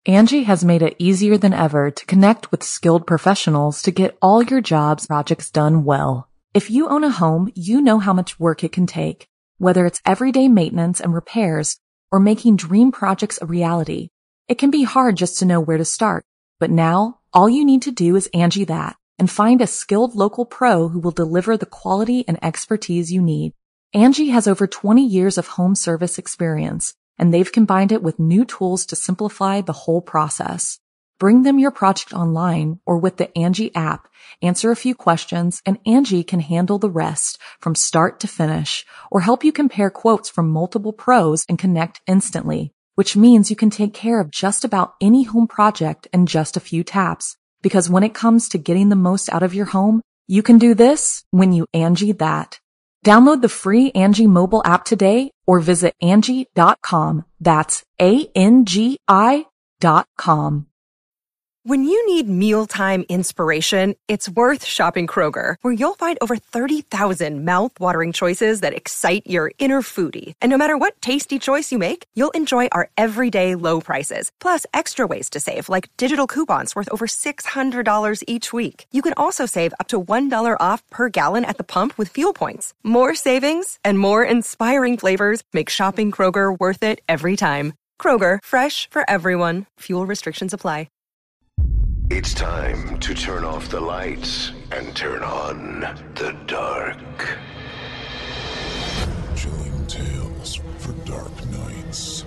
Angie has made it easier than ever to connect with skilled professionals to get all your jobs projects done well. If you own a home, you know how much work it can take, whether it's everyday maintenance and repairs or making dream projects a reality. It can be hard just to know where to start, but now all you need to do is Angie that and find a skilled local pro who will deliver the quality and expertise you need. Angie has over 20 years of home service experience, and they've combined it with new tools to simplify the whole process. Bring them your project online or with the Angie app, answer a few questions, and Angie can handle the rest from start to finish, or help you compare quotes from multiple pros and connect instantly, which means you can take care of just about any home project in just a few taps. Because when it comes to getting the most out of your home, you can do this when you Angie that. Download the free Angie mobile app today or visit Angie.com. That's ANGI.com. When you need mealtime inspiration, it's worth shopping Kroger, where you'll find over 30,000 mouth-watering choices that excite your inner foodie. And no matter what tasty choice you make, you'll enjoy our everyday low prices, plus extra ways to save, like digital coupons worth over $600 each week. You can also save up to $1 off per gallon at the pump with fuel points. More savings and more inspiring flavors make shopping Kroger worth it every time. Kroger, fresh for everyone. Fuel restrictions apply. It's time to turn off the lights and turn on the dark. Chilling tales for dark nights.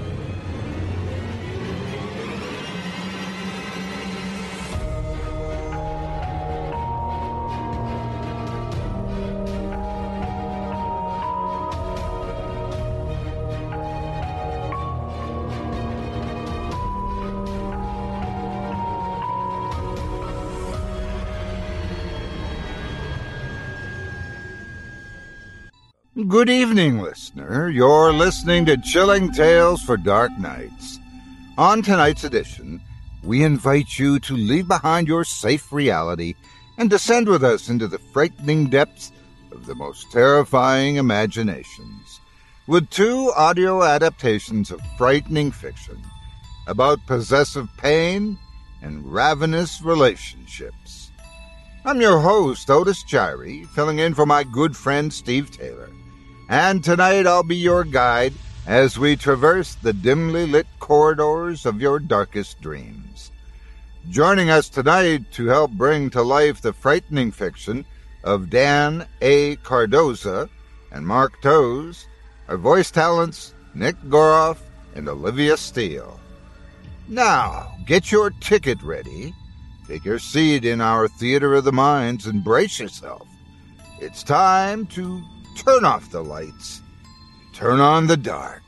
Good evening, listener. You're listening to Chilling Tales for Dark Nights. On tonight's edition, we invite you to leave behind your safe reality and descend with us into the frightening depths of the most terrifying imaginations, with 2 audio adaptations of frightening fiction about possessive pain and ravenous relationships. I'm your host, Otis Gyrie, filling in for my good friend Steve Taylor. And tonight I'll be your guide as we traverse the dimly lit corridors of your darkest dreams. Joining us tonight to help bring to life the frightening fiction of Dan A. Cardoza and Mark Toes are voice talents Nick Goroff and Olivia Steele. Now, get your ticket ready, take your seat in our theater of the minds, and brace yourself. It's time to turn off the lights, turn on the dark.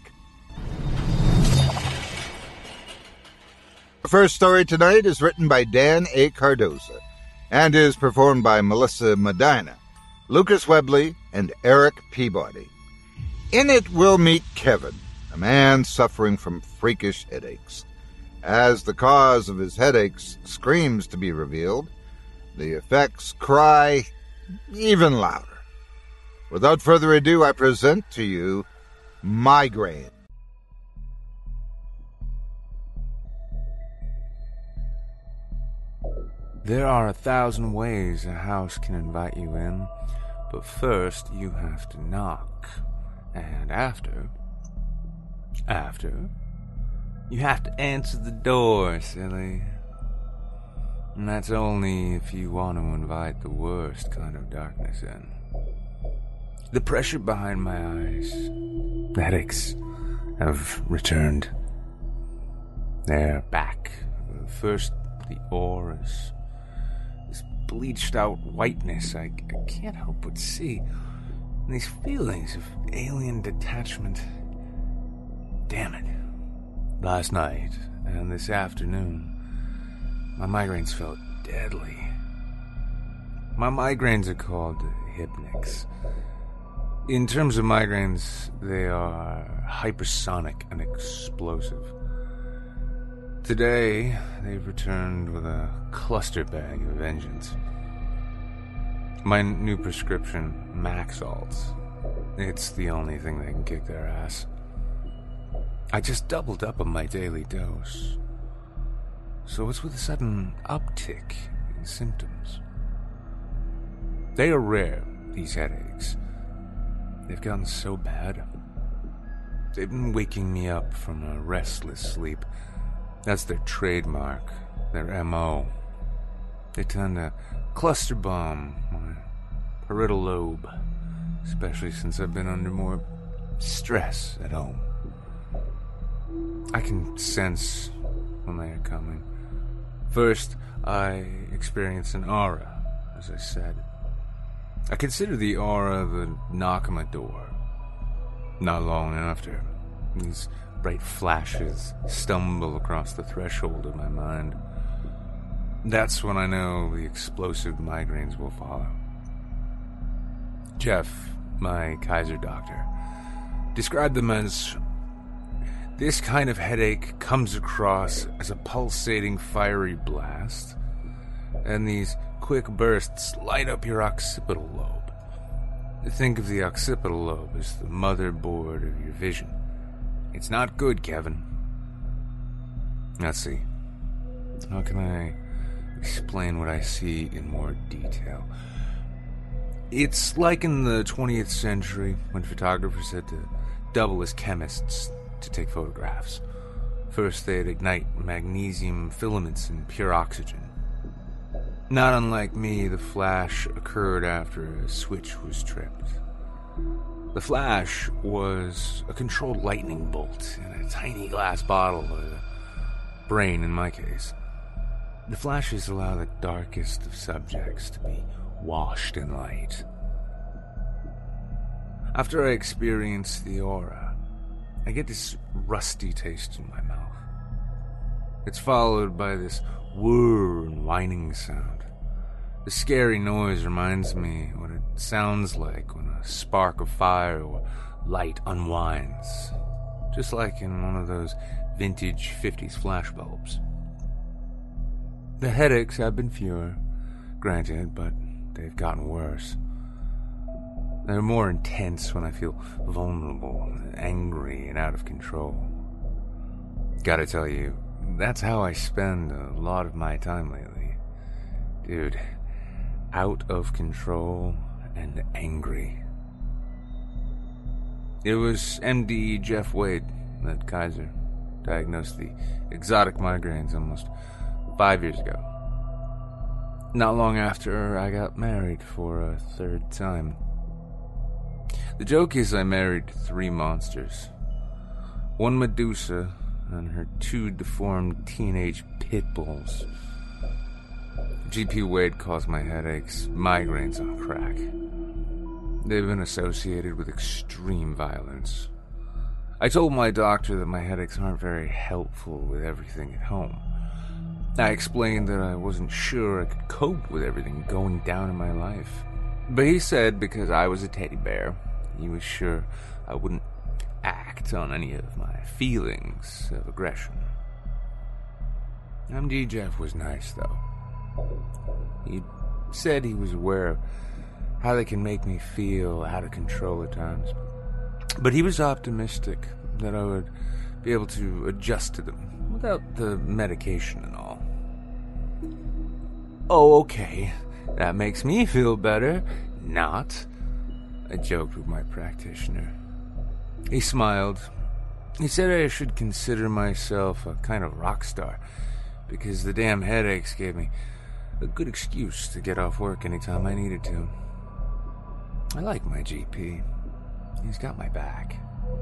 The first story tonight is written by Dan A. Cardoza and is performed by Melissa Medina, Lucas Webley, and Eric Peabody. In it, we'll meet Kevin, a man suffering from freakish headaches. As the cause of his headaches screams to be revealed, the effects cry even louder. Without further ado, I present to you Migraine. There are 1,000 ways a house can invite you in, but first you have to knock. And after, you have to answer the door, silly. And that's only if you want to invite the worst kind of darkness in. The pressure behind my eyes, the headaches, have returned. They're back. First, the auras. This bleached out whiteness I can't help but see. And these feelings of alien detachment. Damn it. Last night and this afternoon, my migraines felt deadly. My migraines are called Hypnics. In terms of migraines, they are hypersonic and explosive. Today, they've returned with a cluster bag of vengeance. My new prescription, Maxalts. It's the only thing that can kick their ass. I just doubled up on my daily dose. So what's with the sudden uptick in symptoms? They are rare, these headaches. They've gotten so bad. They've been waking me up from a restless sleep. That's their trademark, their MO. They tend to cluster bomb my parietal lobe, especially since I've been under more stress at home. I can sense when they are coming. First, I experience an aura, as I said. I consider the aura the knock on my door. Not long after, these bright flashes stumble across the threshold of my mind. That's when I know the explosive migraines will follow. Jeff, my Kaiser doctor, described them as, this kind of headache comes across as a pulsating fiery blast, and these quick bursts light up your occipital lobe. Think of the occipital lobe as the motherboard of your vision. It's not good, Kevin. Let's see. How can I explain what I see in more detail? It's like in the 20th century when photographers had to double as chemists to take photographs. First, they'd ignite magnesium filaments in pure oxygen. Not unlike me, the flash occurred after a switch was tripped. The flash was a controlled lightning bolt in a tiny glass bottle, a brain in my case. The flashes allow the darkest of subjects to be washed in light. After I experience the aura, I get this rusty taste in my mouth. It's followed by this whir and whining sound. The scary noise reminds me what it sounds like when a spark of fire or light unwinds, just like in one of those vintage 50s flashbulbs. The headaches have been fewer, granted, but they've gotten worse. They're more intense when I feel vulnerable, angry, and out of control. Gotta tell you, that's how I spend a lot of my time lately. Dude, out of control and angry. It was MD Jeff Wade at Kaiser diagnosed the exotic migraines almost 5 years ago. Not long after, I got married for a third time. The joke is I married 3 monsters. One Medusa and her 2 deformed teenage pit bulls. GP Wade calls my headaches migraines on crack. They've been associated with extreme violence. I told my doctor that my headaches aren't very helpful with everything at home. I explained that I wasn't sure I could cope with everything going down in my life. But he said because I was a teddy bear, he was sure I wouldn't act on any of my feelings of aggression. MD Jeff was nice, though. He said he was aware of how they can make me feel out of control at times. But he was optimistic that I would be able to adjust to them without the medication and all. Oh, okay. That makes me feel better. Not. I joked with my practitioner. He smiled. He said I should consider myself a kind of rock star because the damn headaches gave me a good excuse to get off work anytime I needed to. I like my GP. He's got my back.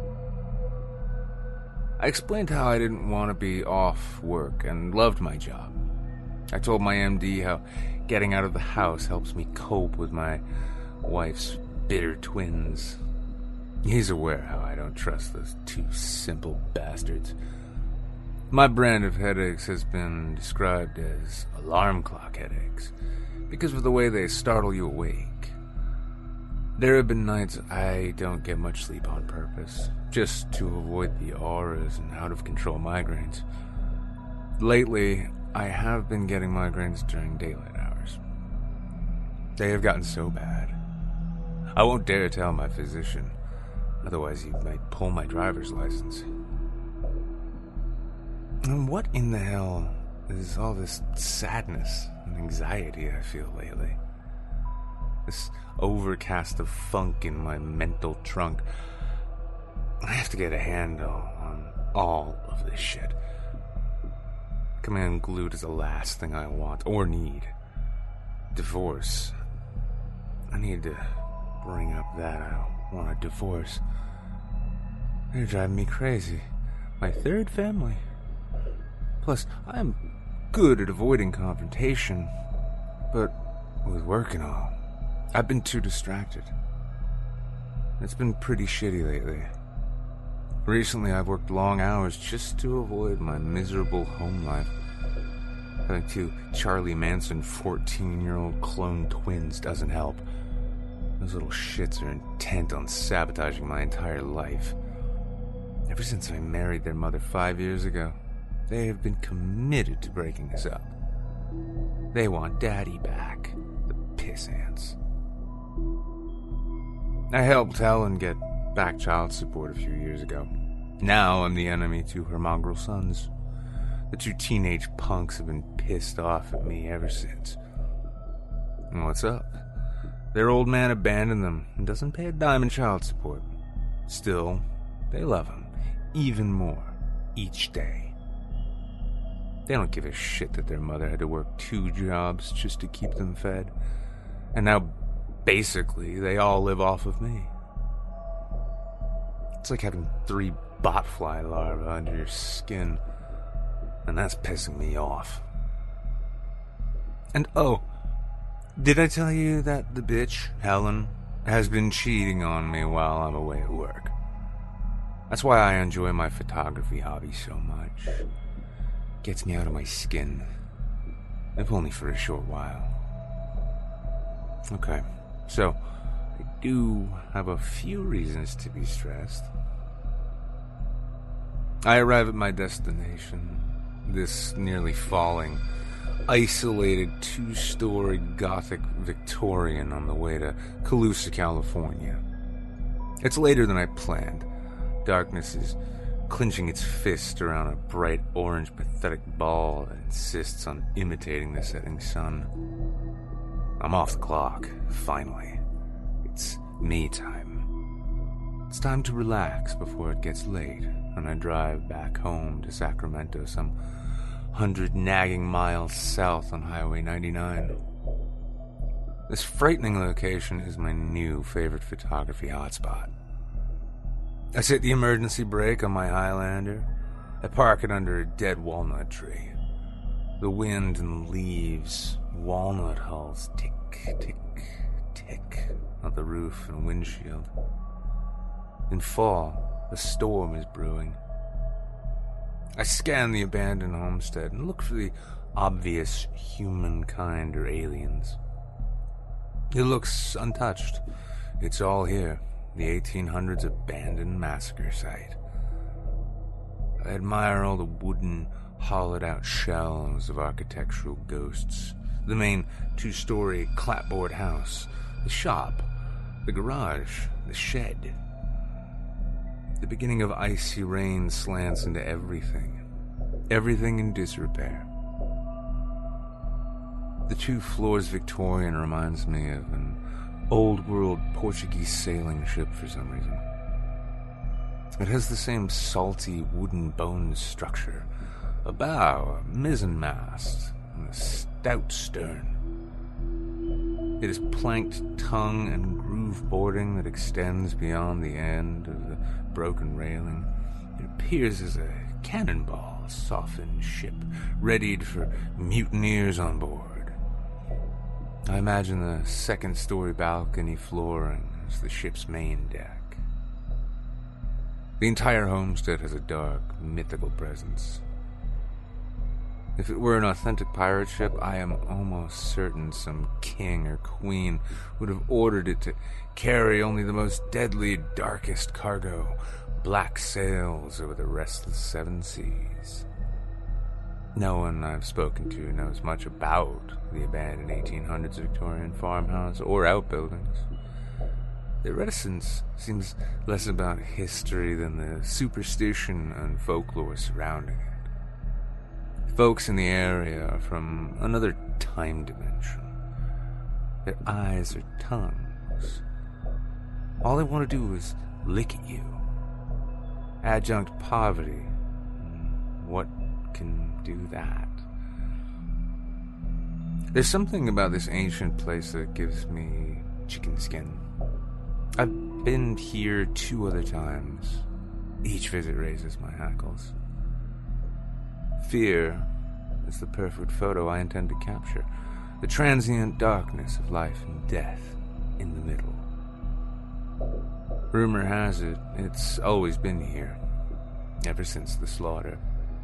I explained how I didn't want to be off work and loved my job. I told my MD how getting out of the house helps me cope with my wife's bitter twins. He's aware how I don't trust those 2 simple bastards. My brand of headaches has been described as alarm clock headaches because of the way they startle you awake. There have been nights I don't get much sleep on purpose, just to avoid the auras and out-of-control migraines. Lately, I have been getting migraines during daylight hours. They have gotten so bad. I won't dare tell my physician, otherwise he might pull my driver's license. And what in the hell is all this sadness and anxiety I feel lately. This overcast of funk in my mental trunk. I have to get a handle on all of this shit. Coming unglued is the last thing I want or need. Divorce. I need to bring up that I want a divorce. They're driving me crazy. My third family. Plus, I'm good at avoiding confrontation, but with work and all, I've been too distracted. It's been pretty shitty lately. Recently, I've worked long hours just to avoid my miserable home life. Having two Charlie Manson 14-year-old clone twins doesn't help. Those little shits are intent on sabotaging my entire life. Ever since I married their mother 5 years ago, they have been committed to breaking this up. They want Daddy back, the piss ants. I helped Helen get back child support a few years ago. Now I'm the enemy to her mongrel sons. The two teenage punks have been pissed off at me ever since. And what's up? Their old man abandoned them and doesn't pay a dime in child support. Still, they love him even more each day. They don't give a shit that their mother had to work 2 jobs just to keep them fed. And now, basically, they all live off of me. It's like having 3 botfly larvae under your skin. And that's pissing me off. And oh, did I tell you that the bitch, Helen, has been cheating on me while I'm away at work? That's why I enjoy my photography hobby so much. Gets me out of my skin. If only for a short while. Okay, so I do have a few reasons to be stressed. I arrive at my destination, this nearly falling, isolated 2-story Gothic Victorian on the way to Colusa, California. It's later than I planned. Darkness is clenching its fist around a bright orange pathetic ball that insists on imitating the setting sun. I'm off the clock, finally. It's me time. It's time to relax before it gets late, and I drive back home to Sacramento, some 100 nagging miles south on Highway 99. This frightening location is my new favorite photography hotspot. I set the emergency brake on my Highlander. I park it under a dead walnut tree. The wind and leaves, walnut hulls tick, tick, tick on the roof and windshield. In fall, a storm is brewing. I scan the abandoned homestead and look for the obvious humankind or aliens. It looks untouched. It's all here. The 1800s abandoned massacre site. I admire all the wooden, hollowed-out shells of architectural ghosts. The main 2-story clapboard house, the shop, the garage, the shed. The beginning of icy rain slants into everything. Everything in disrepair. The 2 floors Victorian reminds me of an old-world Portuguese sailing ship for some reason. It has the same salty wooden bone structure, a bow, a mizzenmast, and a stout stern. It is planked tongue and groove boarding that extends beyond the end of the broken railing. It appears as a cannonball softened ship, readied for mutineers on board. I imagine the 2nd-story balcony flooring as the ship's main deck. The entire homestead has a dark, mythical presence. If it were an authentic pirate ship, I am almost certain some king or queen would have ordered it to carry only the most deadly, darkest cargo, black sails over the restless 7 seas. No one I've spoken to knows much about the abandoned 1800s Victorian farmhouse or outbuildings. Their reticence seems less about history than the superstition and folklore surrounding it. Folks in the area are from another time dimension. Their eyes are tongues. All they want to do is lick at you. Adjunct poverty. What can do that? There's something about this ancient place that gives me chicken skin. I've been here 2 other times. Each visit raises my hackles. Fear is the perfect photo I intend to capture. The transient darkness of life and death in the middle. Rumor has it, it's always been here, ever since the slaughter.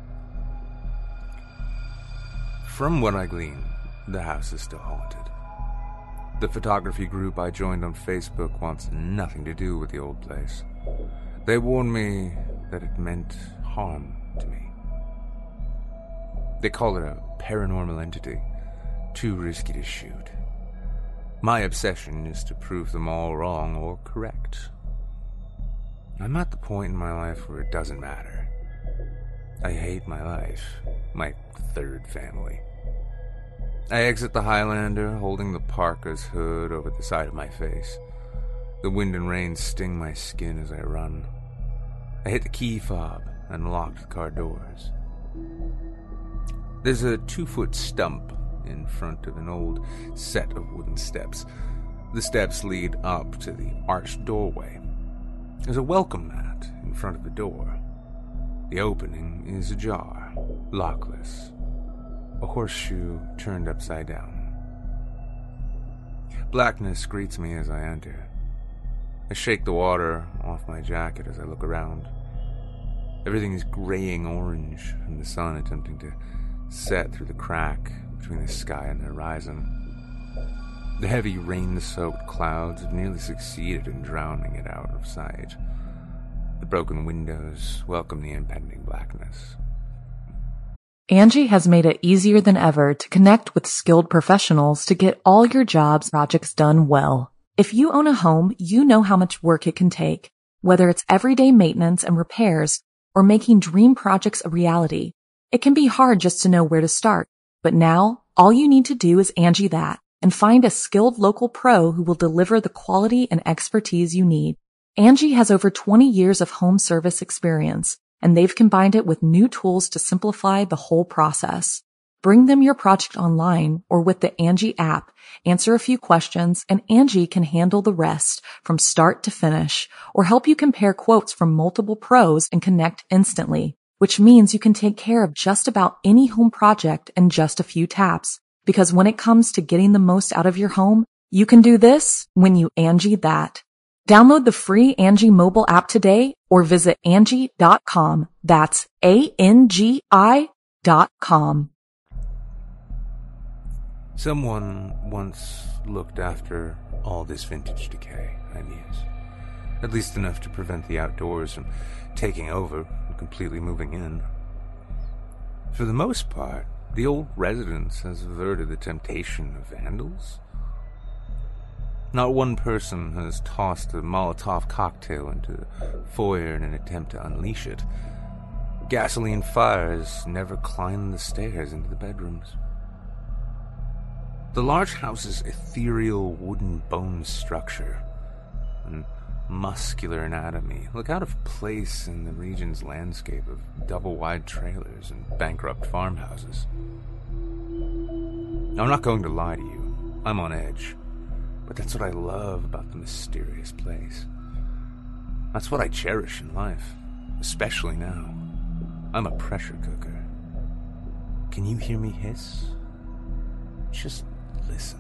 From what I glean, the house is still haunted. The photography group I joined on Facebook wants nothing to do with the old place. They warned me that it meant harm to me. They call it a paranormal entity, too risky to shoot. My obsession is to prove them all wrong or correct. I'm at the point in my life where it doesn't matter. I hate my life, my third family. I exit the Highlander, holding the parka's hood over the side of my face. The wind and rain sting my skin as I run. I hit the key fob and lock the car doors. There's a 2-foot stump in front of an old set of wooden steps. The steps lead up to the arched doorway. There's a welcome mat in front of the door. The opening is ajar, lockless. A horseshoe turned upside down. Blackness greets me as I enter. I shake the water off my jacket as I look around. Everything is graying orange from the sun attempting to set through the crack between the sky and the horizon. The heavy rain-soaked clouds have nearly succeeded in drowning it out of sight. The broken windows welcome the impending blackness. Angie has made it easier than ever to connect with skilled professionals to get all your jobs projects done well. If you own a home, you know how much work it can take, whether it's everyday maintenance and repairs or making dream projects a reality. It can be hard just to know where to start, but now all you need to do is Angie that and find a skilled local pro who will deliver the quality and expertise you need. Angie has over 20 years of home service experience, and they've combined it with new tools to simplify the whole process. Bring them your project online or with the Angie app, answer a few questions, and Angie can handle the rest from start to finish, or help you compare quotes from multiple pros and connect instantly, which means you can take care of just about any home project in just a few taps. Because when it comes to getting the most out of your home, you can do this when you Angie that. Download the free Angie mobile app today or visit Angie.com. That's ANGI.com. Someone once looked after all this vintage decay, I muse. At least enough to prevent the outdoors from taking over and completely moving in. For the most part, the old residence has averted the temptation of vandals. Not one person has tossed a Molotov cocktail into the foyer in an attempt to unleash it. Gasoline fires never climbed the stairs into the bedrooms. The large house's ethereal wooden bone structure and muscular anatomy look out of place in the region's landscape of double-wide trailers and bankrupt farmhouses. I'm not going to lie to you. I'm on edge. But that's what I love about the mysterious place. That's what I cherish in life, especially now. I'm a pressure cooker. Can you hear me hiss? Just listen.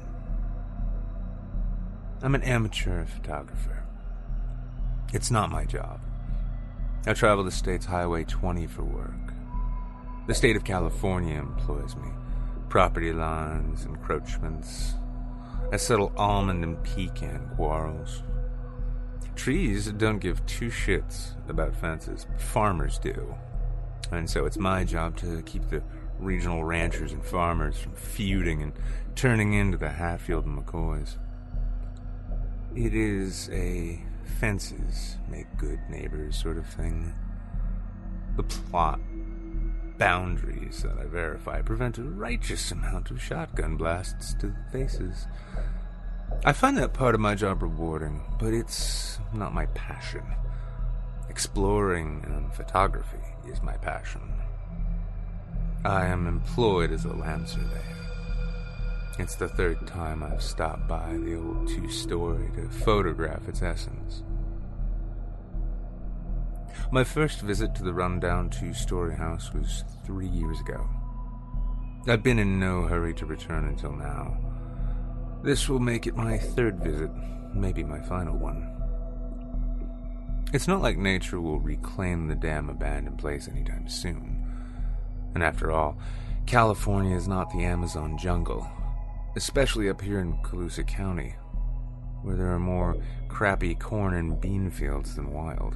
I'm an amateur photographer. It's not my job. I travel the state's Highway 20 for work. The state of California employs me. Property lines, encroachments. I settle almond and pecan quarrels. Trees don't give two shits about fences, but farmers do. And so it's my job to keep the regional ranchers and farmers from feuding and turning into the Hatfield and McCoys. It is a fences make good neighbors sort of thing. The plot boundaries that I verify prevent a righteous amount of shotgun blasts to the faces. I find that part of my job rewarding, but it's not my passion. Exploring and photography is my passion. I am employed as a land surveyor. It's the third time I've stopped by the old two-story to photograph its essence. My first visit to the rundown two-story house was 3 years ago. I've been in no hurry to return until now. This will make it my third visit, maybe my final one. It's not like nature will reclaim the damn abandoned place anytime soon. And after all, California is not the Amazon jungle, especially up here in Colusa County, where there are more crappy corn and bean fields than wild.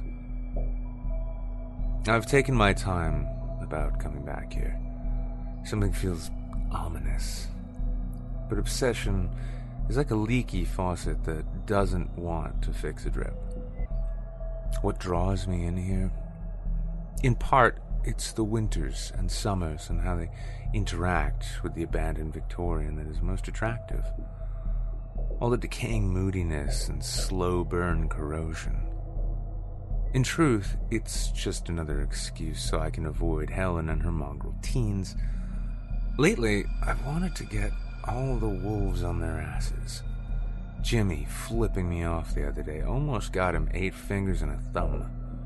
I've taken my time about coming back here. Something feels ominous. But obsession is like a leaky faucet that doesn't want to fix a drip. What draws me in here? In part, it's the winters and summers and how they interact with the abandoned Victorian that is most attractive. All the decaying moodiness and slow burn corrosion. In truth, it's just another excuse so I can avoid Helen and her mongrel teens. Lately, I've wanted to get all the wolves on their asses. Jimmy flipping me off the other day almost got him 8 fingers and a thumb.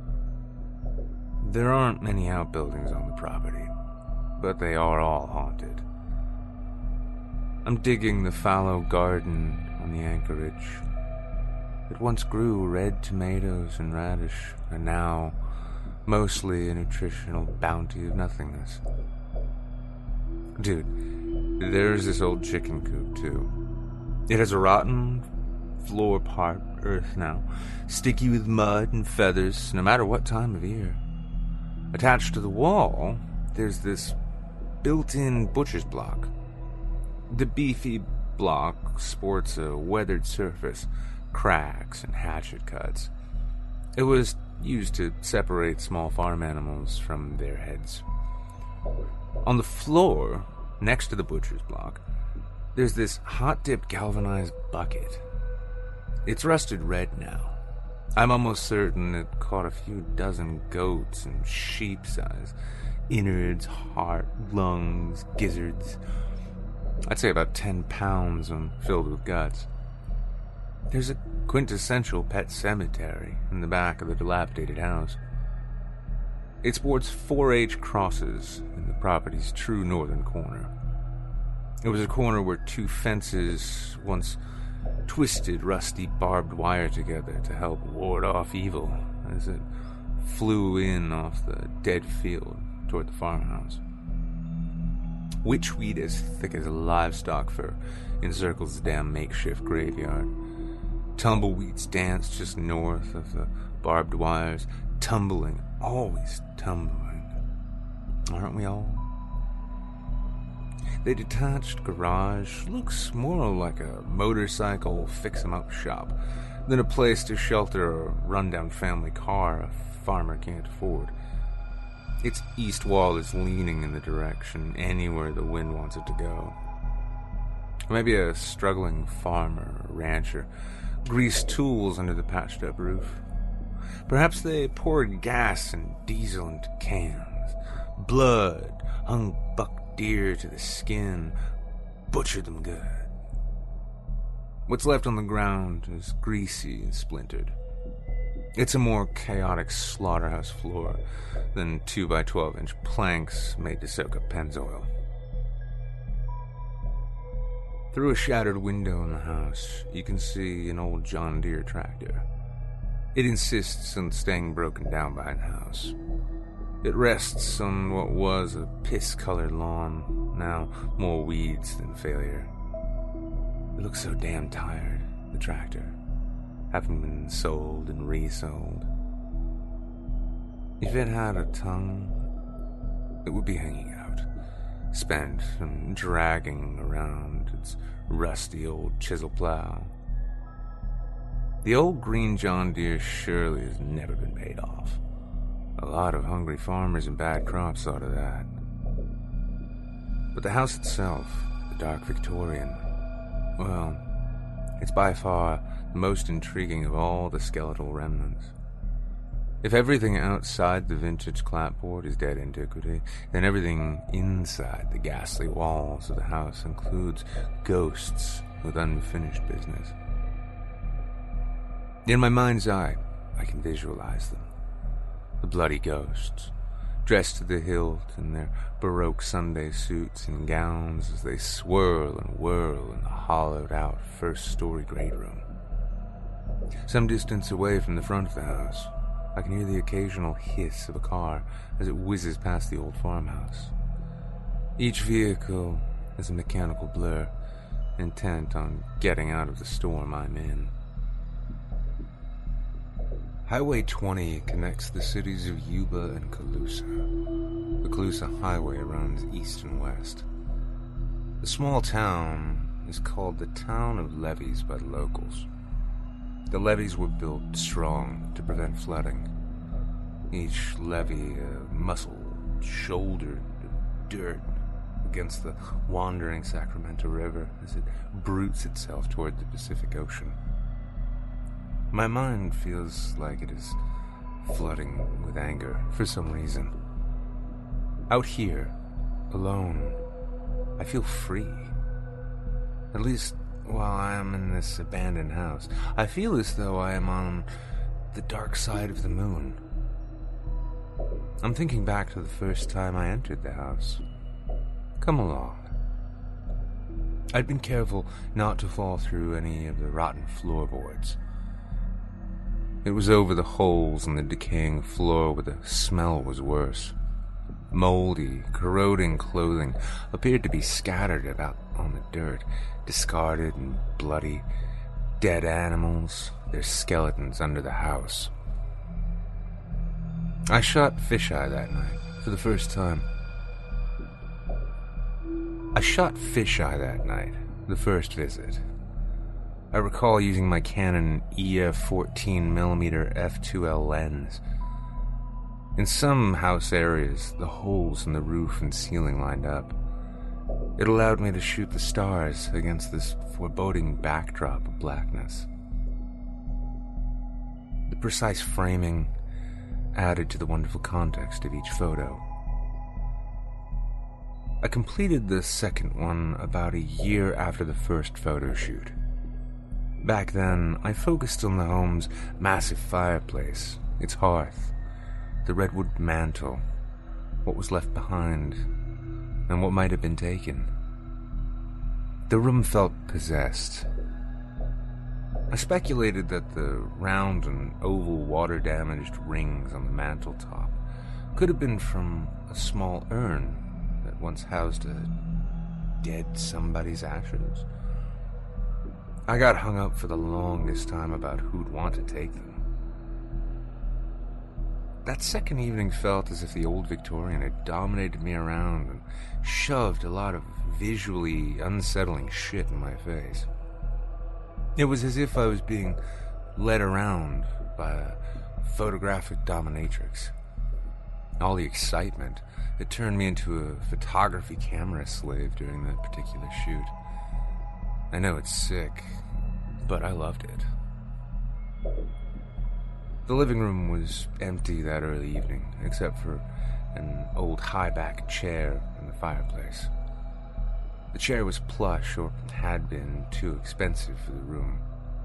There aren't many outbuildings on the property, but they are all haunted. I'm digging the fallow garden on the anchorage. It once grew red tomatoes and radish, and now mostly a nutritional bounty of nothingness. Dude, there's this old chicken coop, too. It has a rotten floor part earth now, sticky with mud and feathers, no matter what time of year. Attached to the wall, there's this built-in butcher's block. The beefy block sports a weathered surface, cracks and hatchet cuts. It was used to separate small farm animals from their heads. On the floor, next to the butcher's block, there's this hot-dipped galvanized bucket. It's rusted red now. I'm almost certain it caught a few dozen goats and sheep's eyes, innards, heart, lungs, gizzards. I'd say about 10 pounds when filled with guts. There's a quintessential pet cemetery in the back of the dilapidated house. It sports 4-H crosses in the property's true northern corner. It was a corner where 2 fences once twisted rusty barbed wire together to help ward off evil as it flew in off the dead field toward the farmhouse. Witchweed as thick as a livestock fur encircles the damn makeshift graveyard. Tumbleweeds dance just north of the barbed wires, tumbling, always tumbling. Aren't we all? The detached garage looks more like a motorcycle fix-em-up shop than a place to shelter a rundown family car a farmer can't afford. Its east wall is leaning in the direction anywhere the wind wants it to go. Maybe a struggling farmer or rancher greased tools under the patched-up roof. Perhaps they poured gas and diesel into cans. Blood hung buck deer to the skin, butchered them good. What's left on the ground is greasy and splintered. It's a more chaotic slaughterhouse floor than 2x12-inch planks made to soak up Pennzoil. Through a shattered window in the house, you can see an old John Deere tractor. It insists on staying broken down behind the house. It rests on what was a piss-colored lawn, now more weeds than failure. It looks so damn tired, the tractor, having been sold and resold. If it had a tongue, it would be hanging out, spent and dragging around its rusty old chisel plow. The old green John Deere surely has never been paid off. A lot of hungry farmers and bad crops thought of that. But the house itself, the dark Victorian, well, it's by far the most intriguing of all the skeletal remnants. If everything outside the vintage clapboard is dead antiquity, then everything inside the ghastly walls of the house includes ghosts with unfinished business. In my mind's eye, I can visualize them. The bloody ghosts, dressed to the hilt in their Baroque Sunday suits and gowns as they swirl and whirl in the hollowed-out first-story great room. Some distance away from the front of the house, I can hear the occasional hiss of a car as it whizzes past the old farmhouse. Each vehicle is a mechanical blur, intent on getting out of the storm I'm in. Highway 20 connects the cities of Yuba and Colusa. The Colusa Highway runs east and west. The small town is called the Town of Levees by the locals. The levees were built strong to prevent flooding. Each levee a muscle-shouldered dirt against the wandering Sacramento River as it brutes itself toward the Pacific Ocean. My mind feels like it is flooding with anger for some reason. Out here, alone, I feel free. At least while I am in this abandoned house, I feel as though I am on the dark side of the moon. I'm thinking back to the first time I entered the house. Come along. I'd been careful not to fall through any of the rotten floorboards. It was over the holes in the decaying floor where the smell was worse. Moldy, corroding clothing appeared to be scattered about on the dirt, discarded and bloody. Dead animals, their skeletons under the house. I shot fisheye that night, for the first time. I shot fisheye that night, the first visit. I recall using my Canon EF 14mm f2L lens. In some house areas, the holes in the roof and ceiling lined up. It allowed me to shoot the stars against this foreboding backdrop of blackness. The precise framing added to the wonderful context of each photo. I completed the second one about a year after the first photo shoot. Back then, I focused on the home's massive fireplace, its hearth, the redwood mantel, what was left behind, and what might have been taken. The room felt possessed. I speculated that the round and oval water-damaged rings on the manteltop could have been from a small urn that once housed a dead somebody's ashes. I got hung up for the longest time about who'd want to take them. That second evening felt as if the old Victorian had dominated me around and shoved a lot of visually unsettling shit in my face. It was as if I was being led around by a photographic dominatrix. All the excitement had turned me into a photography camera slave during that particular shoot. I know it's sick, but I loved it. The living room was empty that early evening, except for an old high-back chair in the fireplace. The chair was plush, or had been too expensive for the room.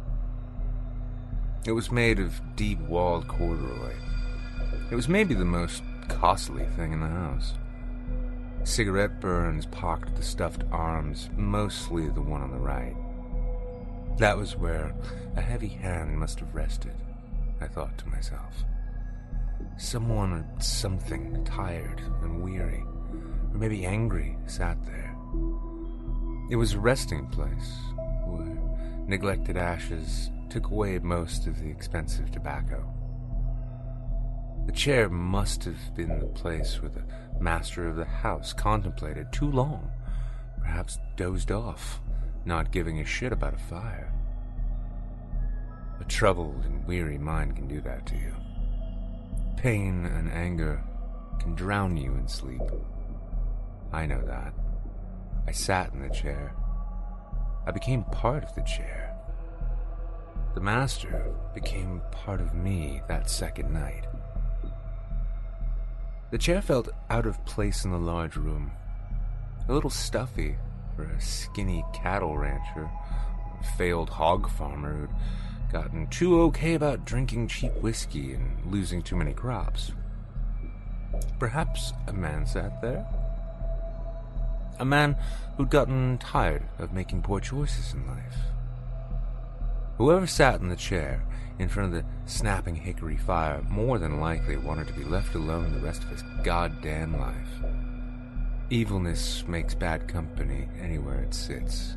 It was made of deep-walled corduroy. It was maybe the most costly thing in the house. Cigarette burns pocked the stuffed arms, mostly the one on the right. That was where a heavy hand must have rested, I thought to myself. Someone or something tired and weary, or maybe angry, sat there. It was a resting place, where neglected ashes took away most of the expensive tobacco. The chair must have been the place where the master of the house contemplated too long, perhaps dozed off, not giving a shit about a fire. A troubled and weary mind can do that to you. Pain and anger can drown you in sleep. I know that. I sat in the chair. I became part of the chair. The master became part of me that second night. The chair felt out of place in the large room, a little stuffy for a skinny cattle rancher, a failed hog farmer who'd gotten too okay about drinking cheap whiskey and losing too many crops. Perhaps a man sat there. A man who'd gotten tired of making poor choices in life. Whoever sat in the chair in front of the snapping hickory fire more than likely wanted to be left alone the rest of his goddamn life. Evilness makes bad company anywhere it sits.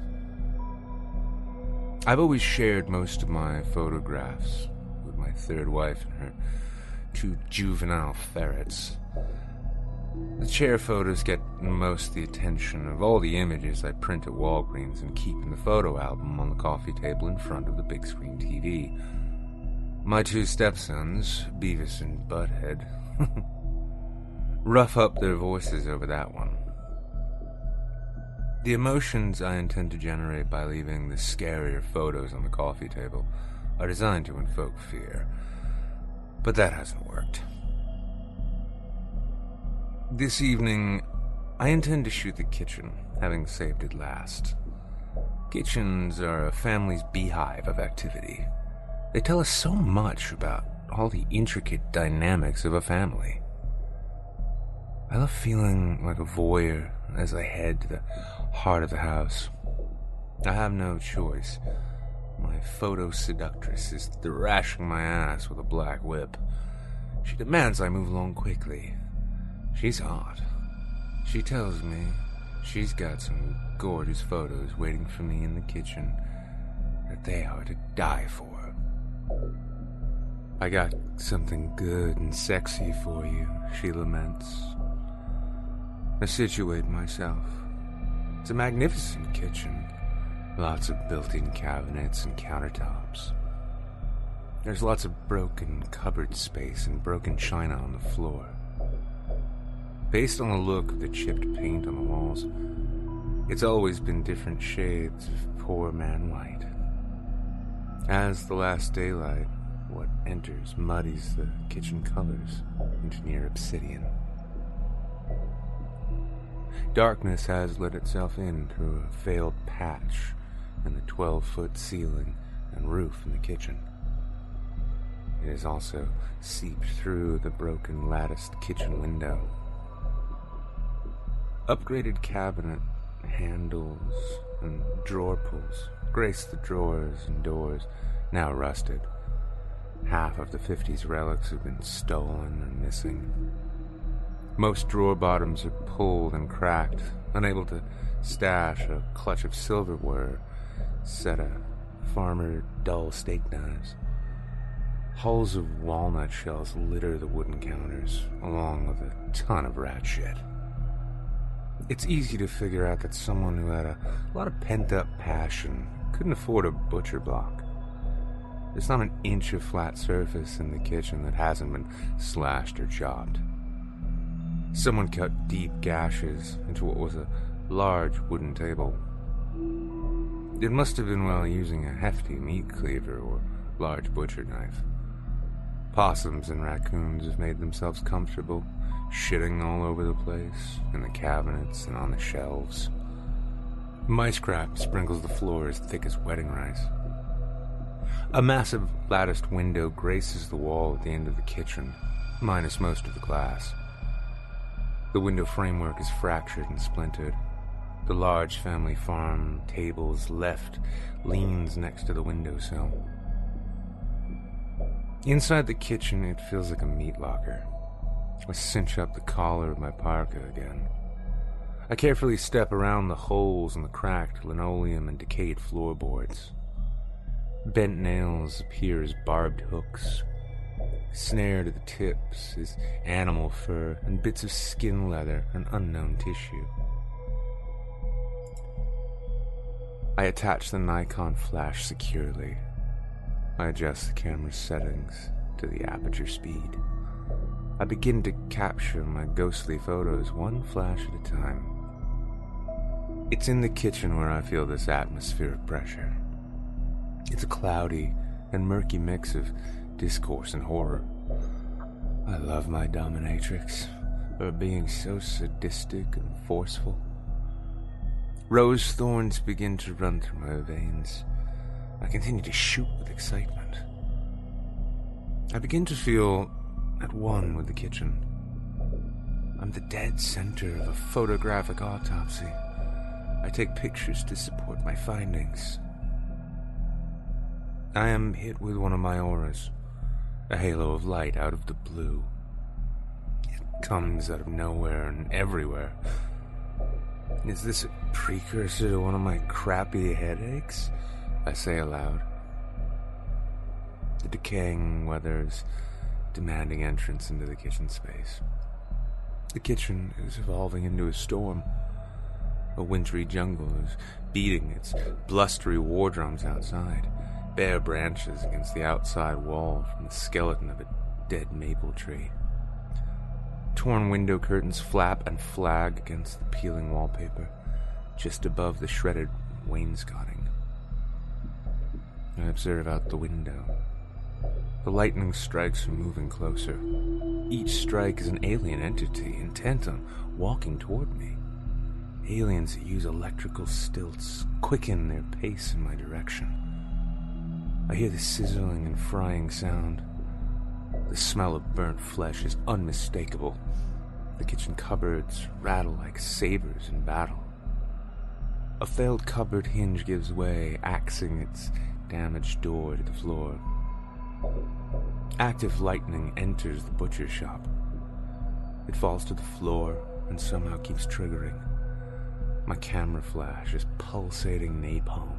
I've always shared most of my photographs with my third wife and her 2 juvenile ferrets. The chair photos get most of the attention of all the images I print at Walgreens and keep in the photo album on the coffee table in front of the big screen TV. My 2 stepsons, Beavis and Butthead, rough up their voices over that one. The emotions I intend to generate by leaving the scarier photos on the coffee table are designed to invoke fear, but that hasn't worked. This evening, I intend to shoot the kitchen, having saved it last. Kitchens are a family's beehive of activity. They tell us so much about all the intricate dynamics of a family. I love feeling like a voyeur as I head to the heart of the house. I have no choice. My photo seductress is thrashing my ass with a black whip. She demands I move along quickly. She's hot. She tells me she's got some gorgeous photos waiting for me in the kitchen that they are to die for. I got something good and sexy for you, she laments. I situate myself. It's a magnificent kitchen. Lots of built-in cabinets and countertops. There's lots of broken cupboard space and broken china on the floor. Based on the look of the chipped paint on the walls, it's always been different shades of poor man white. As the last daylight, what enters muddies the kitchen colors into near obsidian. Darkness has let itself in through a failed patch in the 12-foot ceiling and roof in the kitchen. It has also seeped through the broken latticed kitchen window. Upgraded cabinet handles and drawer pulls grace the drawers and doors, now rusted. Half of the 50s relics have been stolen and missing. Most drawer bottoms are pulled and cracked, unable to stash a clutch of silverware, set of farmer dull steak knives. Hulls of walnut shells litter the wooden counters, along with a ton of rat shit. It's easy to figure out that someone who had a lot of pent-up passion couldn't afford a butcher block. There's not an inch of flat surface in the kitchen that hasn't been slashed or chopped. Someone cut deep gashes into what was a large wooden table. It must have been while using a hefty meat cleaver or large butcher knife. Possums and raccoons have made themselves comfortable, shitting all over the place, in the cabinets and on the shelves. Mice crap sprinkles the floor as thick as wedding rice. A massive latticed window graces the wall at the end of the kitchen, minus most of the glass. The window framework is fractured and splintered. The large family farm table's left leans next to the windowsill. Inside the kitchen, it feels like a meat locker. I cinch up the collar of my parka again. I carefully step around the holes in the cracked linoleum and decayed floorboards. Bent nails appear as barbed hooks. Snared at the tips is animal fur and bits of skin leather and unknown tissue. I attach the Nikon flash securely. I adjust the camera's settings to the aperture speed. I begin to capture my ghostly photos one flash at a time. It's in the kitchen where I feel this atmosphere of pressure. It's a cloudy and murky mix of discourse and horror. I love my dominatrix for being so sadistic and forceful. Rose thorns begin to run through my veins. I continue to shoot with excitement. I begin to feel at one with the kitchen. I'm the dead center of a photographic autopsy. I take pictures to support my findings. I am hit with one of my auras, a halo of light out of the blue. It comes out of nowhere and everywhere. Is this a precursor to one of my crappy headaches? I say aloud. The decaying weather's demanding entrance into the kitchen space. The kitchen is evolving into a storm. A wintry jungle is beating its blustery war drums outside, bare branches against the outside wall from the skeleton of a dead maple tree. Torn window curtains flap and flag against the peeling wallpaper, just above the shredded wainscoting. I observe out the window. The lightning strikes are moving closer. Each strike is an alien entity intent on walking toward me. Aliens who use electrical stilts quicken their pace in my direction. I hear the sizzling and frying sound. The smell of burnt flesh is unmistakable. The kitchen cupboards rattle like sabers in battle. A failed cupboard hinge gives way, axing its damaged door to the floor. Active lightning enters the butcher shop. It falls to the floor and somehow keeps triggering. My camera flash is pulsating napalm.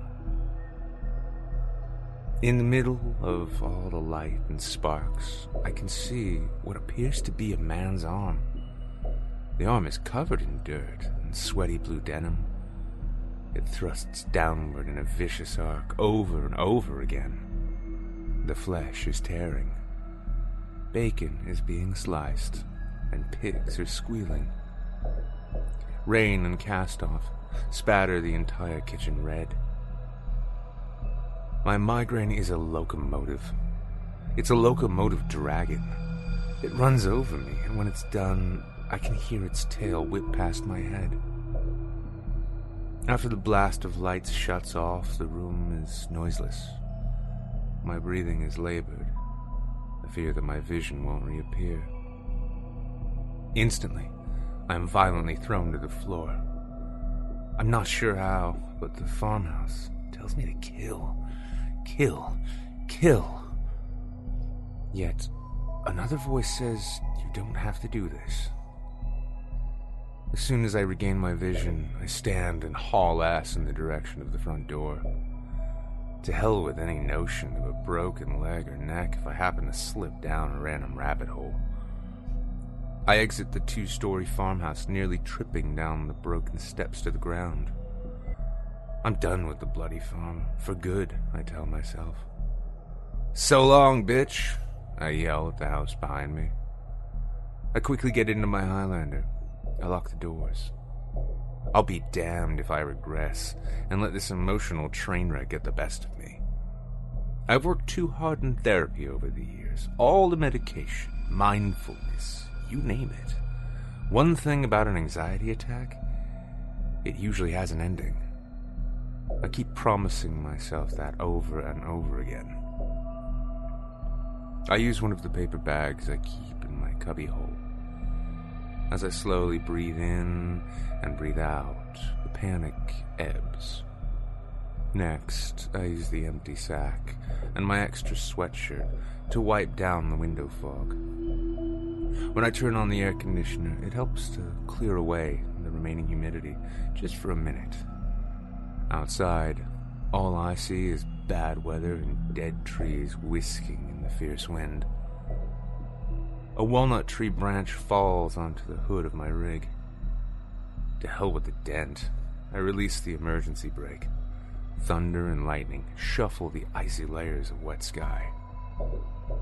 In the middle of all the light and sparks, I can see what appears to be a man's arm. The arm is covered in dirt and sweaty blue denim. It thrusts downward in a vicious arc over and over again. The flesh is tearing. Bacon is being sliced, and pigs are squealing. Rain and cast-off spatter the entire kitchen red. My migraine is a locomotive. It's a locomotive dragon. It runs over me, and when it's done, I can hear its tail whip past my head. After the blast of lights shuts off, the room is noiseless. My breathing is labored. I fear that my vision won't reappear. Instantly, I am violently thrown to the floor. I'm not sure how, but the farmhouse tells me to kill. Kill. Kill. Yet, another voice says, you don't have to do this. As soon as I regain my vision, I stand and haul ass in the direction of the front door. To hell with any notion of a broken leg or neck if I happen to slip down a random rabbit hole. I exit the 2-story farmhouse, nearly tripping down the broken steps to the ground. I'm done with the bloody farm. For good, I tell myself. So long, bitch, I yell at the house behind me. I quickly get into my Highlander. I lock the doors. I'll be damned if I regress and let this emotional train wreck get the best of me. I've worked too hard in therapy over the years. All the medication, mindfulness, you name it. One thing about an anxiety attack, it usually has an ending. I keep promising myself that over and over again. I use one of the paper bags I keep in my cubbyhole. As I slowly breathe in and breathe out, the panic ebbs. Next, I use the empty sack and my extra sweatshirt to wipe down the window fog. When I turn on the air conditioner, it helps to clear away the remaining humidity just for a minute. Outside, all I see is bad weather and dead trees whisking in the fierce wind. A walnut tree branch falls onto the hood of my rig. To hell with the dent. I release the emergency brake. Thunder and lightning shuffle the icy layers of wet sky.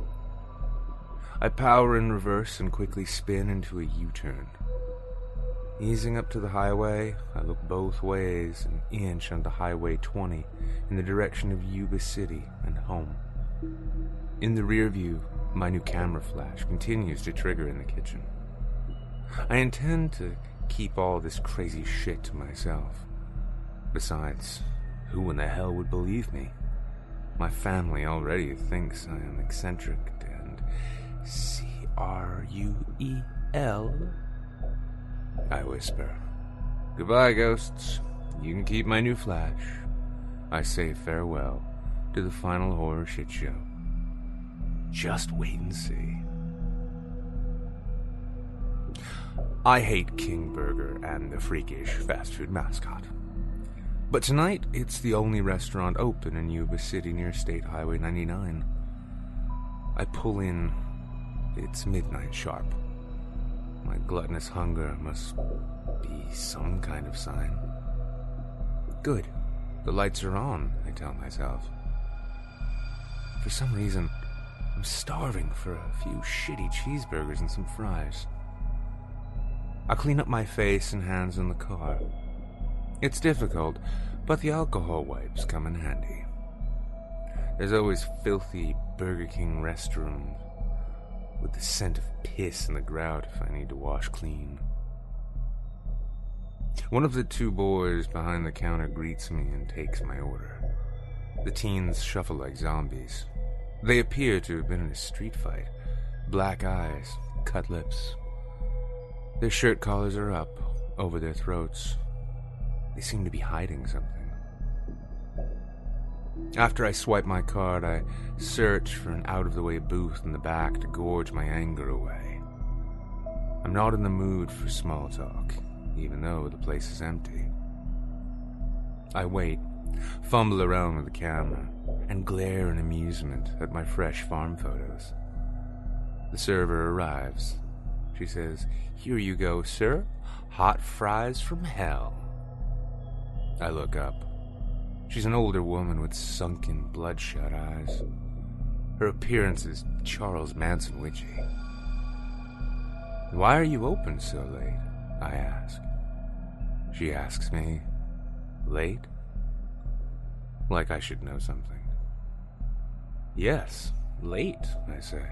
I power in reverse and quickly spin into a U-turn. Easing up to the highway, I look both ways and inch onto Highway 20 in the direction of Yuba City and home. In the rear view, my new camera flash continues to trigger in the kitchen. I intend to keep all this crazy shit to myself. Besides, who in the hell would believe me? My family already thinks I am eccentric and C-R-U-E-L. I whisper, "Goodbye, ghosts. You can keep my new flash." I say farewell to the final horror shit show. Just wait and see. I hate King Burger and the freakish fast food mascot. But tonight, it's the only restaurant open in Yuba City near State Highway 99. I pull in. It's midnight sharp. My gluttonous hunger must be some kind of sign. Good. The lights are on, I tell myself. For some reason, I'm starving for a few shitty cheeseburgers and some fries. I clean up my face and hands in the car. It's difficult, but the alcohol wipes come in handy. There's always filthy Burger King restrooms with the scent of piss in the grout if I need to wash clean. One of the two boys behind the counter greets me and takes my order. The teens shuffle like zombies. They appear to have been in a street fight. Black eyes, cut lips. Their shirt collars are up over their throats. They seem to be hiding something. After I swipe my card, I search for an out-of-the-way booth in the back to gorge my anger away. I'm not in the mood for small talk, even though the place is empty. I wait, fumble around with the camera, and glare in amusement at my fresh farm photos. The server arrives. She says, "Here you go, sir. Hot fries from hell." I look up. She's an older woman with sunken, bloodshot eyes. Her appearance is Charles Manson witchy. "Why are you open so late?" I ask. She asks me, "Late?" Like I should know something. "Yes, late," I say.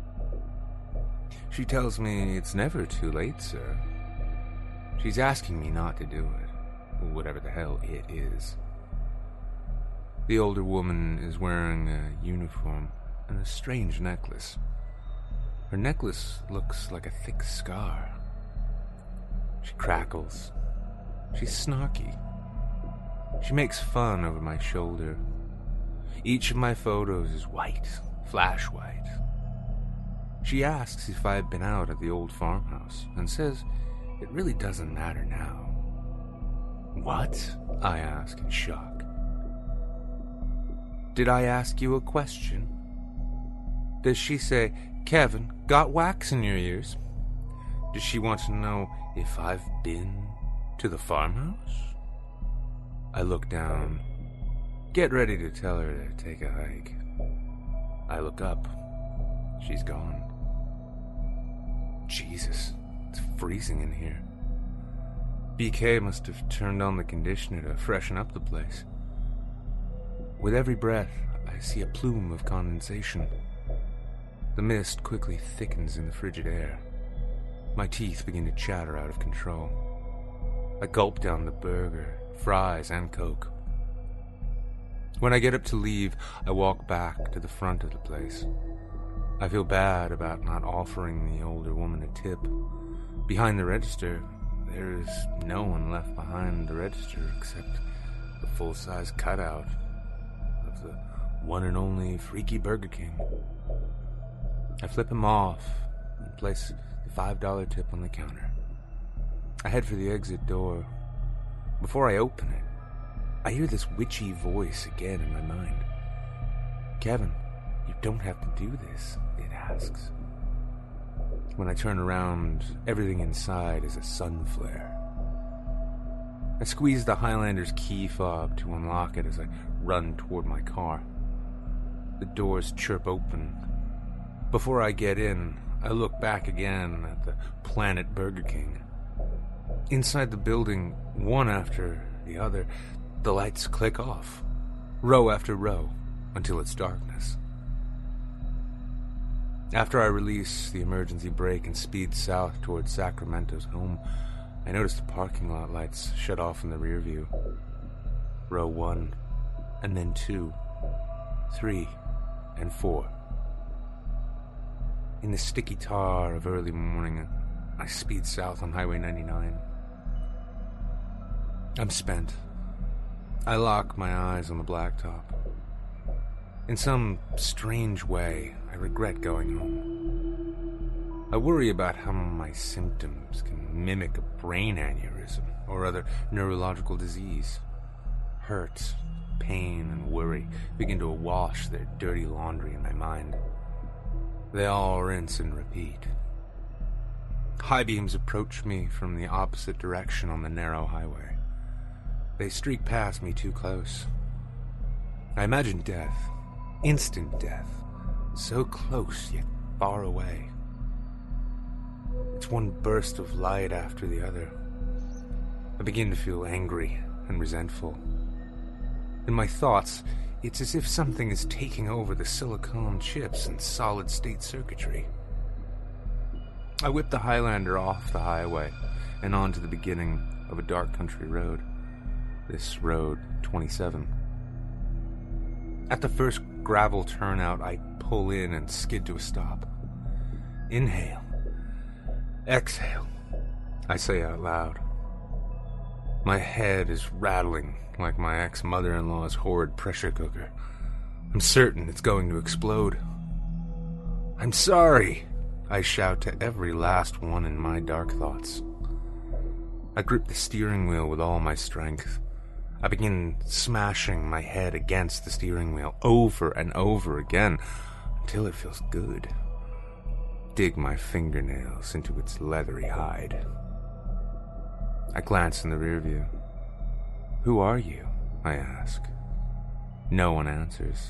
She tells me it's never too late, sir. She's asking me not to do it, whatever the hell it is. The older woman is wearing a uniform and a strange necklace. Her necklace looks like a thick scar. She crackles. She's snarky. She makes fun over my shoulder. Each of my photos is white, flash white. She asks if I've been out at the old farmhouse and says it really doesn't matter now. "What?" I ask in shock. "Did I ask you a question?" Does she say, "Kevin, got wax in your ears?" Does she want to know if I've been to the farmhouse? I look down, get ready to tell her to take a hike. I look up. She's gone. Jesus, it's freezing in here. BK must have turned on the conditioner to freshen up the place. With every breath, I see a plume of condensation. The mist quickly thickens in the frigid air. My teeth begin to chatter out of control. I gulp down the burger, fries, and Coke. When I get up to leave, I walk back to the front of the place. I feel bad about not offering the older woman a tip. Behind the register, there is no one left behind the register except the full-size cutout of the one and only Freaky Burger King. I flip him off and place the $5 tip on the counter. I head for the exit door. Before I open it, I hear this witchy voice again in my mind. "Kevin, you don't have to do this," it asks. When I turn around, everything inside is a sun flare. I squeeze the Highlander's key fob to unlock it as I run toward my car. The doors chirp open. Before I get in, I look back again at the Planet Burger King. Inside the building, one after the other, the lights click off, row after row, until it's darkness. After I release the emergency brake and speed south towards Sacramento's home, I notice the parking lot lights shut off in the rear view. Row 1, and then 2, 3, and 4. In the sticky tar of early morning, I speed south on Highway 99. I'm spent. I lock my eyes on the blacktop. In some strange way, I regret going home. I worry about how my symptoms can mimic a brain aneurysm or other neurological disease. Hurt, pain, and worry begin to wash their dirty laundry in my mind. They all rinse and repeat. High beams approach me from the opposite direction on the narrow highway. They streak past me too close. I imagine death, instant death, so close yet far away. It's one burst of light after the other. I begin to feel angry and resentful. In my thoughts, it's as if something is taking over the silicone chips and solid-state circuitry. I whip the Highlander off the highway and onto the beginning of a dark country road. This road 27. At the first gravel turnout, I pull in and skid to a stop. Inhale. Exhale. I say out loud. My head is rattling like my ex-mother-in-law's horrid pressure cooker. I'm certain it's going to explode. I'm sorry, I shout to every last one in my dark thoughts. I grip the steering wheel with all my strength. I begin smashing my head against the steering wheel over and over again until it feels good. Dig my fingernails into its leathery hide. I glance in the rear view. Who are you? I ask. No one answers.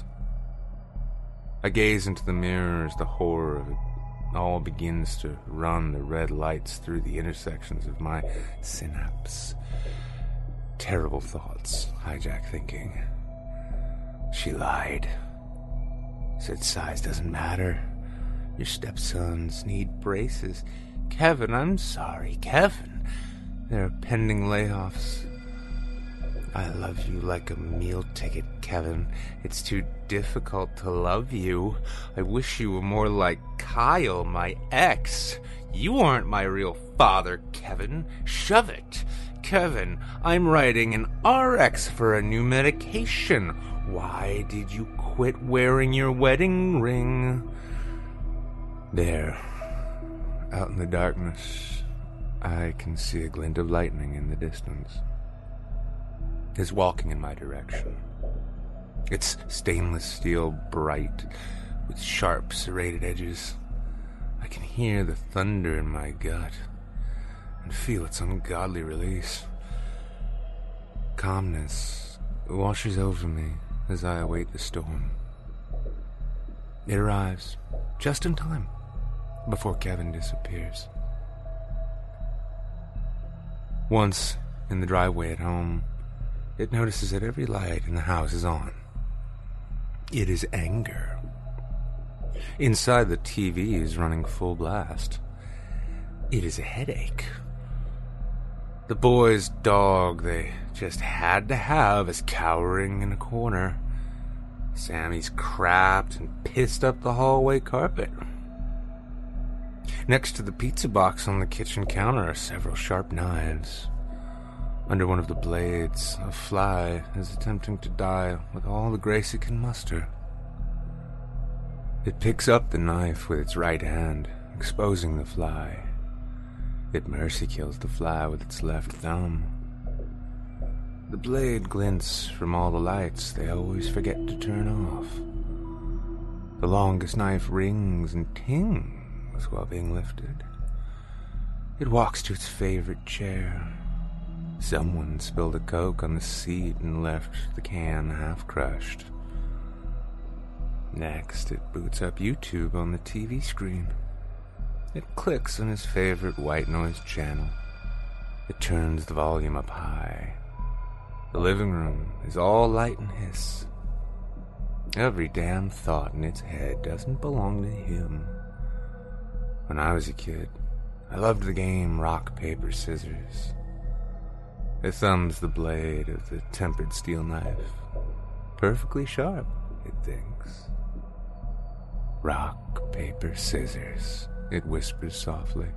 I gaze into the mirror as the horror of it all begins to run the red lights through the intersections of my synapse. Terrible thoughts hijack thinking. She lied. Said size doesn't matter. Your stepsons need braces. Kevin, I'm sorry, Kevin. There are pending layoffs. I love you like a meal ticket, Kevin. It's too difficult to love you. I wish you were more like Kyle, my ex. You aren't my real father, Kevin. Shove it. Kevin, I'm writing an RX for a new medication. Why did you quit wearing your wedding ring? There, out in the darkness, I can see a glint of lightning in the distance. It's walking in my direction. It's stainless steel, bright, with sharp, serrated edges. I can hear the thunder in my gut and feel its ungodly release. Calmness washes over me as I await the storm. It arrives just in time before Kevin disappears. Once in the driveway at home, it notices that every light in the house is on. It is anger. Inside, the TV is running full blast. It is a headache. The boy's dog they just had to have is cowering in a corner. Sammy's crapped and pissed up the hallway carpet. Next to the pizza box on the kitchen counter are several sharp knives. Under one of the blades, a fly is attempting to die with all the grace it can muster. It picks up the knife with its right hand, exposing the fly. It mercy kills the fly with its left thumb. The blade glints from all the lights they always forget to turn off. The longest knife rings and tings while being lifted. It walks to its favorite chair. Someone spilled a Coke on the seat and left the can half-crushed. Next, it boots up YouTube on the TV screen. It clicks on his favorite white noise channel. It turns the volume up high. The living room is all light and hiss. Every damn thought in its head doesn't belong to him. When I was a kid, I loved the game rock, paper, scissors. It thumbs the blade of the tempered steel knife. Perfectly sharp, it thinks. Rock, paper, scissors, it whispers softly.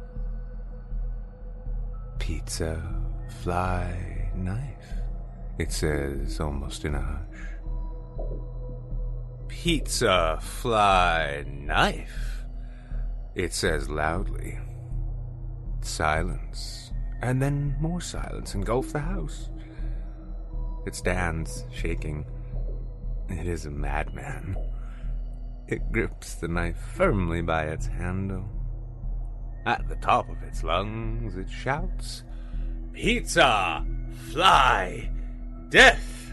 Pizza, fly, knife, it says almost in a hush. Pizza, fly, knife, it says loudly. Silence, and then more silence engulf the house. It stands, shaking. It is a madman. It grips the knife firmly by its handle. At the top of its lungs, it shouts, "Pizza! Fly! Death!"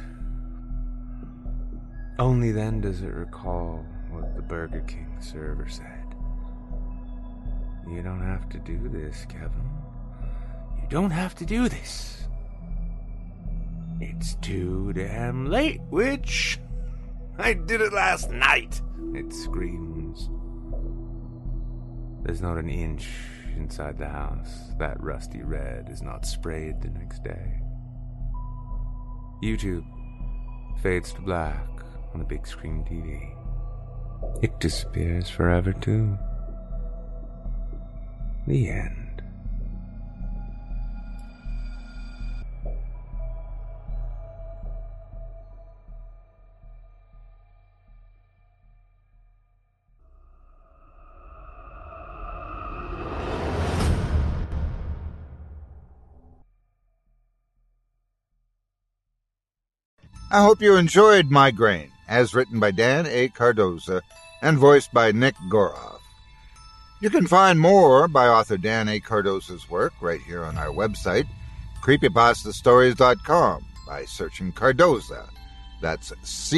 Only then does it recall what the Burger King server said. "You don't have to do this, Kevin. You don't have to do this. It's too damn late, witch. I did it last night," it screams. There's not an inch inside the house that rusty red is not sprayed the next day. YouTube fades to black on the big screen TV. It disappears forever, too. The end. I hope you enjoyed Migraine, as written by Dan A. Cardoza and voiced by Nick Goroff. You can find more by author Dan A. Cardoza's work right here on our website, creepypastastories.com, by searching Cardoza. That's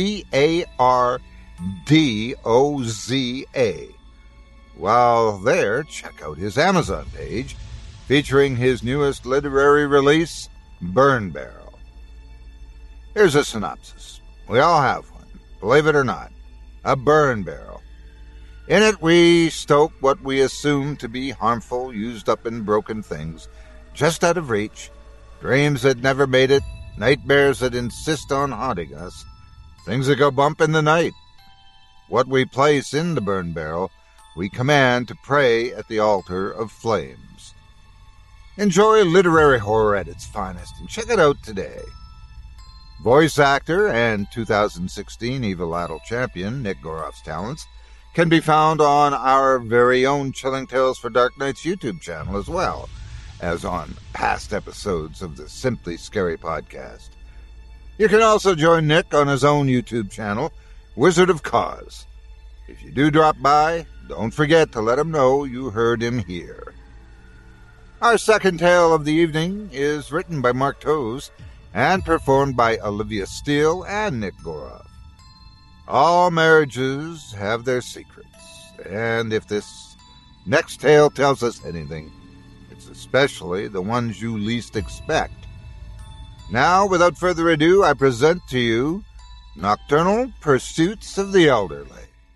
Cardoza. While there, check out his Amazon page, featuring his newest literary release, Burn Barrel. Here's a synopsis. We all have one, believe it or not, a burn barrel. In it, we stoke what we assume to be harmful, used up and broken things, just out of reach, dreams that never made it, nightmares that insist on haunting us, things that go bump in the night. What we place in the burn barrel, we command to pray at the altar of flames. Enjoy literary horror at its finest, and check it out today. Voice actor and 2016 Evil Idol champion Nick Goroff's talents can be found on our very own Chilling Tales for Dark Nights YouTube channel, as well as on past episodes of the Simply Scary podcast. You can also join Nick on his own YouTube channel, Wizard of Cause. If you do drop by, don't forget to let him know you heard him here. Our second tale of the evening is written by Mark Toes and performed by Olivia Steele and Nick Goroff. All marriages have their secrets, and if this next tale tells us anything, it's especially the ones you least expect. Now, without further ado, I present to you Nocturnal Pursuits of the Elderly.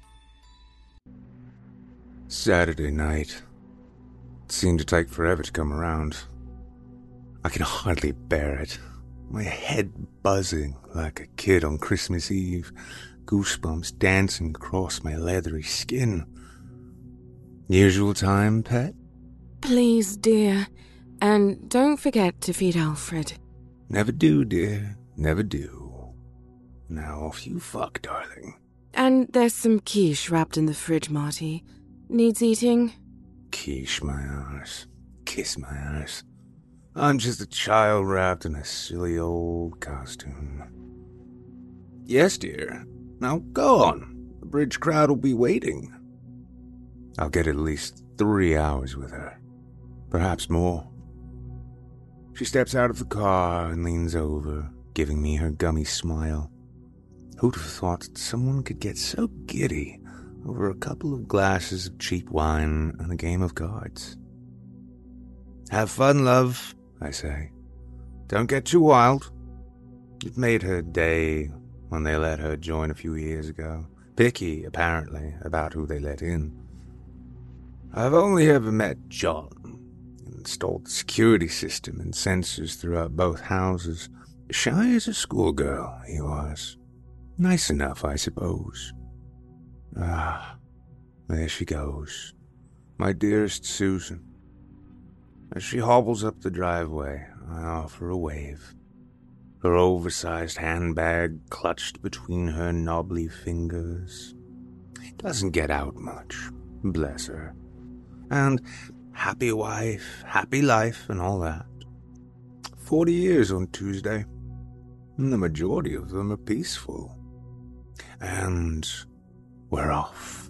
Saturday night. It seemed to take forever to come around. I can hardly bear it. My head buzzing like a kid on Christmas Eve, goosebumps dancing across my leathery skin. Usual time, pet? Please, dear. And don't forget to feed Alfred. Never do, dear. Never do. Now off you fuck, darling. And there's some quiche wrapped in the fridge, Marty. Needs eating? Quiche my arse. Kiss my arse. I'm just a child wrapped in a silly old costume. Yes, dear. Now go on. The bridge crowd will be waiting. I'll get at least 3 hours with her. Perhaps more. She steps out of the car and leans over, giving me her gummy smile. Who'd have thought that someone could get so giddy over a couple of glasses of cheap wine and a game of cards? Have fun, love. I say. Don't get too wild. It made her day when they let her join a few years ago. Picky, apparently, about who they let in. I've only ever met John. Installed the security system and sensors throughout both houses. Shy as a schoolgirl, he was. Nice enough, I suppose. Ah, there she goes. My dearest Susan. As she hobbles up the driveway, I offer a wave. Her oversized handbag clutched between her knobbly fingers. Doesn't get out much, bless her. And happy wife, happy life, and all that. 40 years on Tuesday, and the majority of them are peaceful. And we're off.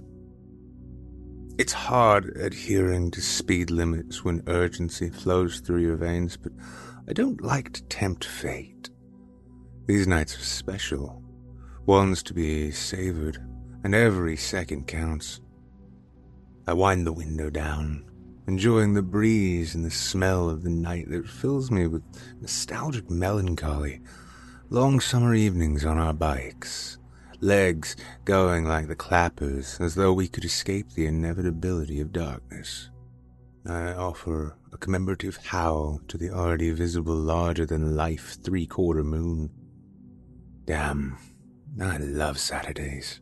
It's hard adhering to speed limits when urgency flows through your veins, but I don't like to tempt fate. These nights are special, ones to be savored, and every second counts. I wind the window down, enjoying the breeze and the smell of the night that fills me with nostalgic melancholy. Long summer evenings on our bikes, legs going like the clappers as though we could escape the inevitability of darkness. I offer a commemorative howl to the already visible larger-than-life three-quarter moon. Damn, I love Saturdays.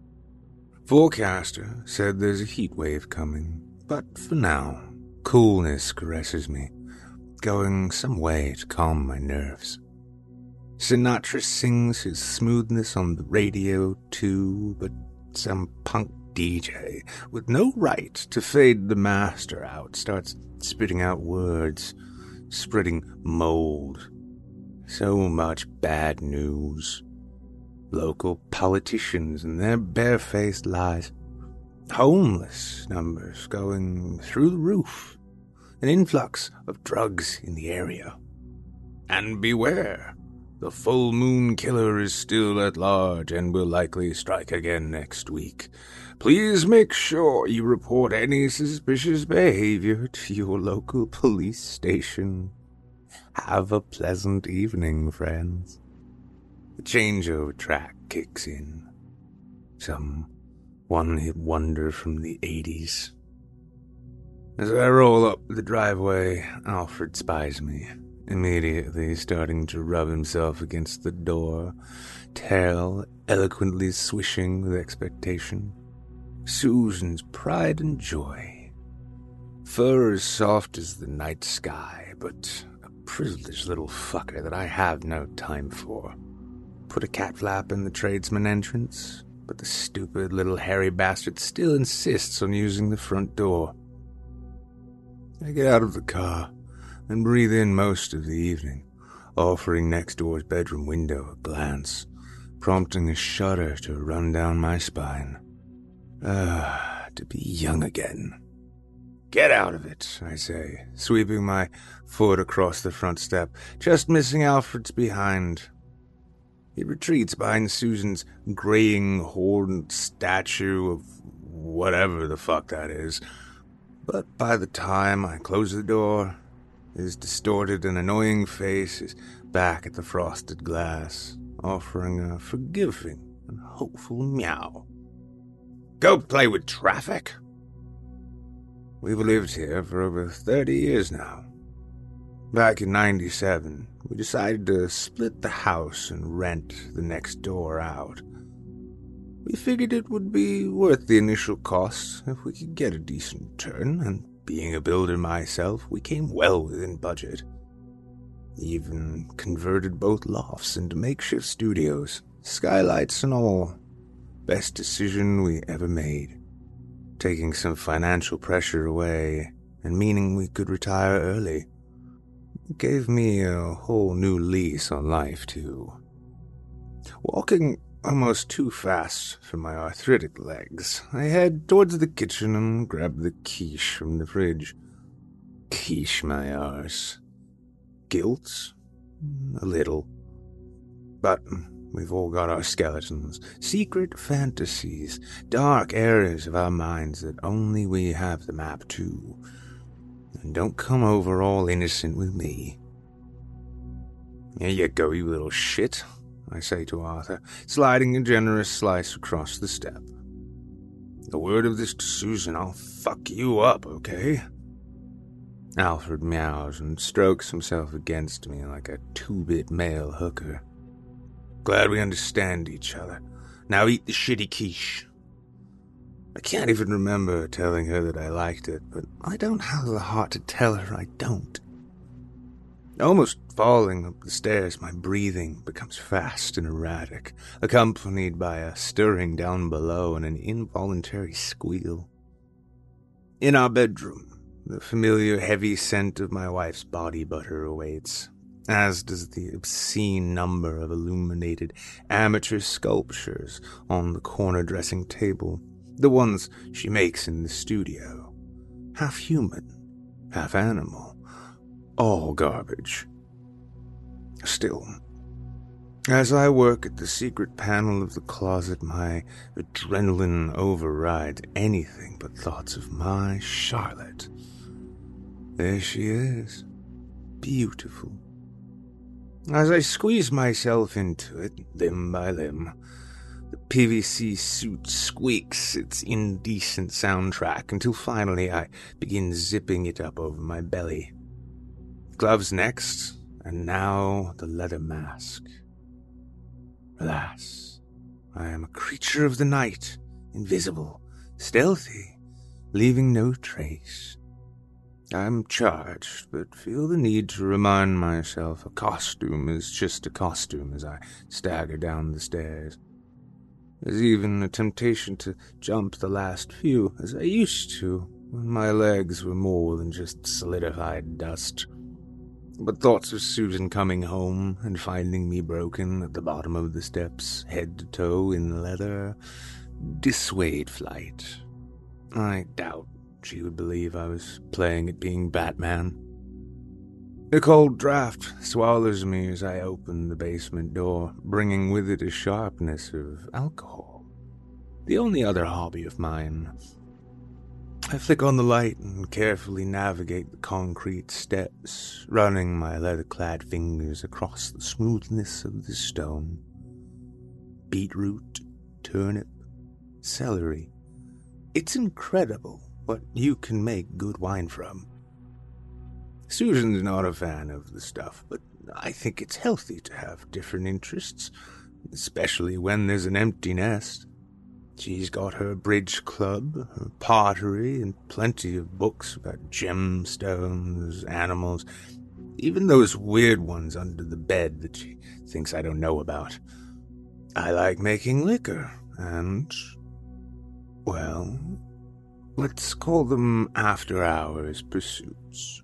Forecaster said there's a heat wave coming, but for now, coolness caresses me, going some way to calm my nerves. Sinatra sings his smoothness on the radio too, but some punk DJ with no right to fade the master out starts spitting out words, spreading mold. So much bad news. Local politicians and their barefaced lies. Homeless numbers going through the roof. An influx of drugs in the area. And beware, the full moon killer is still at large and will likely strike again next week. Please make sure you report any suspicious behavior to your local police station. Have a pleasant evening, friends. The changeover track kicks in. Some one-hit wonder from the 80s. As I roll up the driveway, Alfred spies me, immediately starting to rub himself against the door, tail eloquently swishing with expectation. Susan's pride and joy. Fur as soft as the night sky, but a privileged little fucker that I have no time for. Put a cat flap in the tradesman entrance, but the stupid little hairy bastard still insists on using the front door. I get out of the car and breathe in most of the evening, offering next door's bedroom window a glance, prompting a shudder to run down my spine. To be young again. Get out of it, I say, sweeping my foot across the front step, just missing Alfred's behind. He retreats behind Susan's graying horned statue of whatever the fuck that is. But by the time I close the door, his distorted and annoying face is back at the frosted glass, offering a forgiving and hopeful meow. Go play with traffic. We've lived here for over 30 years now. Back in '97, we decided to split the house and rent the next door out. We figured it would be worth the initial costs if we could get a decent return, and being a builder myself, we came well within budget. Even converted both lofts into makeshift studios, skylights and all. Best decision we ever made. Taking some financial pressure away, and meaning we could retire early. It gave me a whole new lease on life, too. Walking almost too fast for my arthritic legs, I head towards the kitchen and grab the quiche from the fridge. Quiche my arse. Guilt? A little. But we've all got our skeletons, secret fantasies, dark areas of our minds that only we have the map to. And don't come over all innocent with me. Here you go, you little shit, I say to Arthur, sliding a generous slice across the step. A word of this to Susan, I'll fuck you up, okay? Alfred meows and strokes himself against me like a two-bit male hooker. Glad we understand each other. Now eat the shitty quiche. I can't even remember telling her that I liked it, but I don't have the heart to tell her I don't. Almost falling up the stairs, my breathing becomes fast and erratic, accompanied by a stirring down below and an involuntary squeal. In our bedroom, the familiar heavy scent of my wife's body butter awaits, as does the obscene number of illuminated amateur sculptures on the corner dressing table, the ones she makes in the studio. Half human, half animal. All garbage. Still, as I work at the secret panel of the closet, my adrenaline overrides anything but thoughts of my Charlotte. There she is, beautiful. As I squeeze myself into it, limb by limb, the PVC suit squeaks its indecent soundtrack until finally I begin zipping it up over my belly. Gloves next, and now the leather mask. Alas, I am a creature of the night, invisible, stealthy, leaving no trace. I'm charged, but feel the need to remind myself a costume is just a costume as I stagger down the stairs. There's even a temptation to jump the last few, as I used to, when my legs were more than just solidified dust. But thoughts of Susan coming home and finding me broken at the bottom of the steps, head to toe in leather, dissuade flight. I doubt she would believe I was playing at being Batman. A cold draft swallows me as I open the basement door, bringing with it a sharpness of alcohol. The only other hobby of mine. I flick on the light and carefully navigate the concrete steps, running my leather-clad fingers across the smoothness of the stone. Beetroot, turnip, celery. It's incredible what you can make good wine from. Susan's not a fan of the stuff, but I think it's healthy to have different interests, especially when there's an empty nest. She's got her bridge club, her pottery, and plenty of books about gemstones, animals, even those weird ones under the bed that she thinks I don't know about. I like making liquor, and, well, let's call them after-hours pursuits.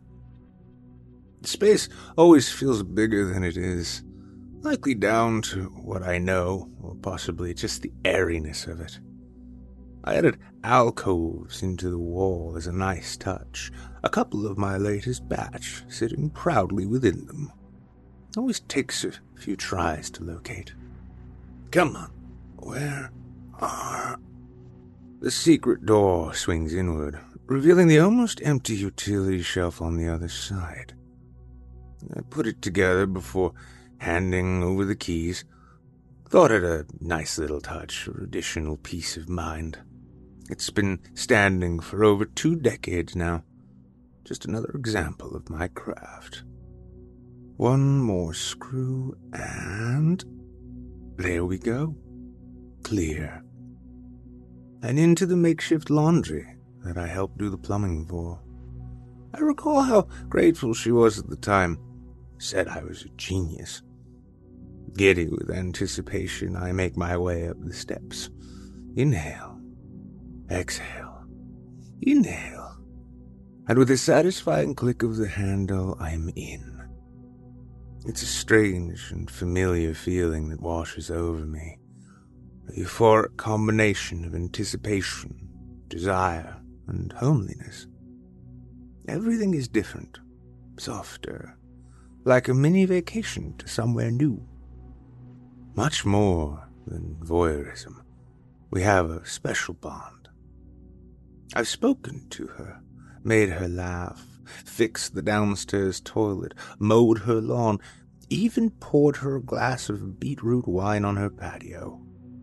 Space always feels bigger than it is, likely down to what I know, or possibly just the airiness of it. I added alcoves into the wall as a nice touch, a couple of my latest batch sitting proudly within them. Always takes a few tries to locate. Come on, where are... The secret door swings inward, revealing the almost empty utility shelf on the other side. I put it together before handing over the keys. Thought it a nice little touch for additional peace of mind. It's been standing for over 2 decades now. Just another example of my craft. One more screw and... there we go. Clear. And into the makeshift laundry that I helped do the plumbing for. I recall how grateful she was at the time. Said I was a genius. Giddy with anticipation, I make my way up the steps. Inhale. Exhale. Inhale. And with a satisfying click of the handle, I'm in. It's a strange and familiar feeling that washes over me. A euphoric combination of anticipation, desire, and homeliness. Everything is different, softer, like a mini vacation to somewhere new. Much more than voyeurism. We have a special bond. I've spoken to her, made her laugh, fixed the downstairs toilet, mowed her lawn, even poured her a glass of beetroot wine on her patio.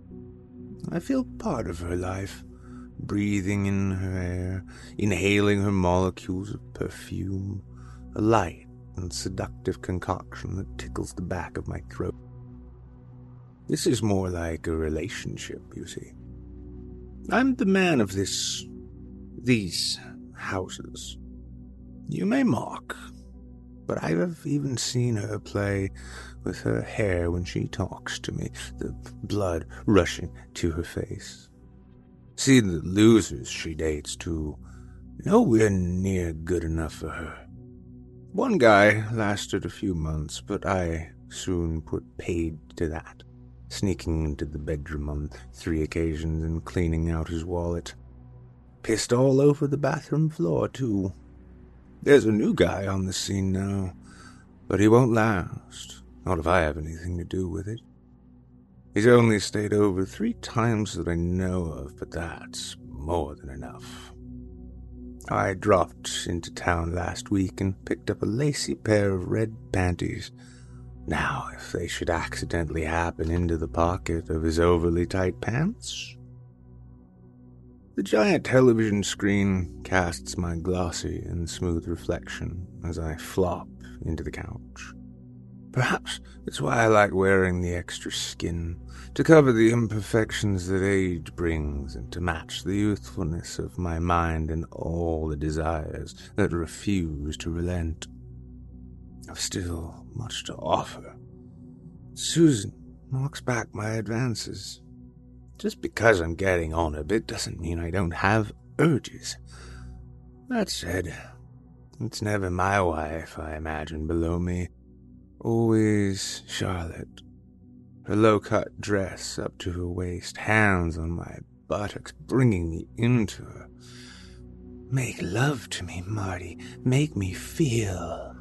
I feel part of her life, breathing in her air, inhaling her molecules of perfume, a light and seductive concoction that tickles the back of my throat. This is more like a relationship, you see. I'm the man of these houses. You may mock, but I have even seen her play with her hair when she talks to me, the blood rushing to her face. See the losers she dates, too. Nowhere near good enough for her. One guy lasted a few months, but I soon put paid to that, sneaking into the bedroom on 3 occasions and cleaning out his wallet. Pissed all over the bathroom floor, too. There's a new guy on the scene now, but he won't last, not if I have anything to do with it. He's only stayed over 3 times that I know of, but that's more than enough. I dropped into town last week and picked up a lacy pair of red panties. Now, if they should accidentally happen into the pocket of his overly tight pants... The giant television screen casts my glossy and smooth reflection as I flop into the couch. Perhaps that's why I like wearing the extra skin, to cover the imperfections that age brings and to match the youthfulness of my mind and all the desires that refuse to relent. I've still much to offer. Susan knocks back my advances. Just because I'm getting on a bit doesn't mean I don't have urges. That said, it's never my wife I imagine below me. Always Charlotte. Her low-cut dress up to her waist, hands on my buttocks, bringing me into her. Make love to me, Marty. Make me feel.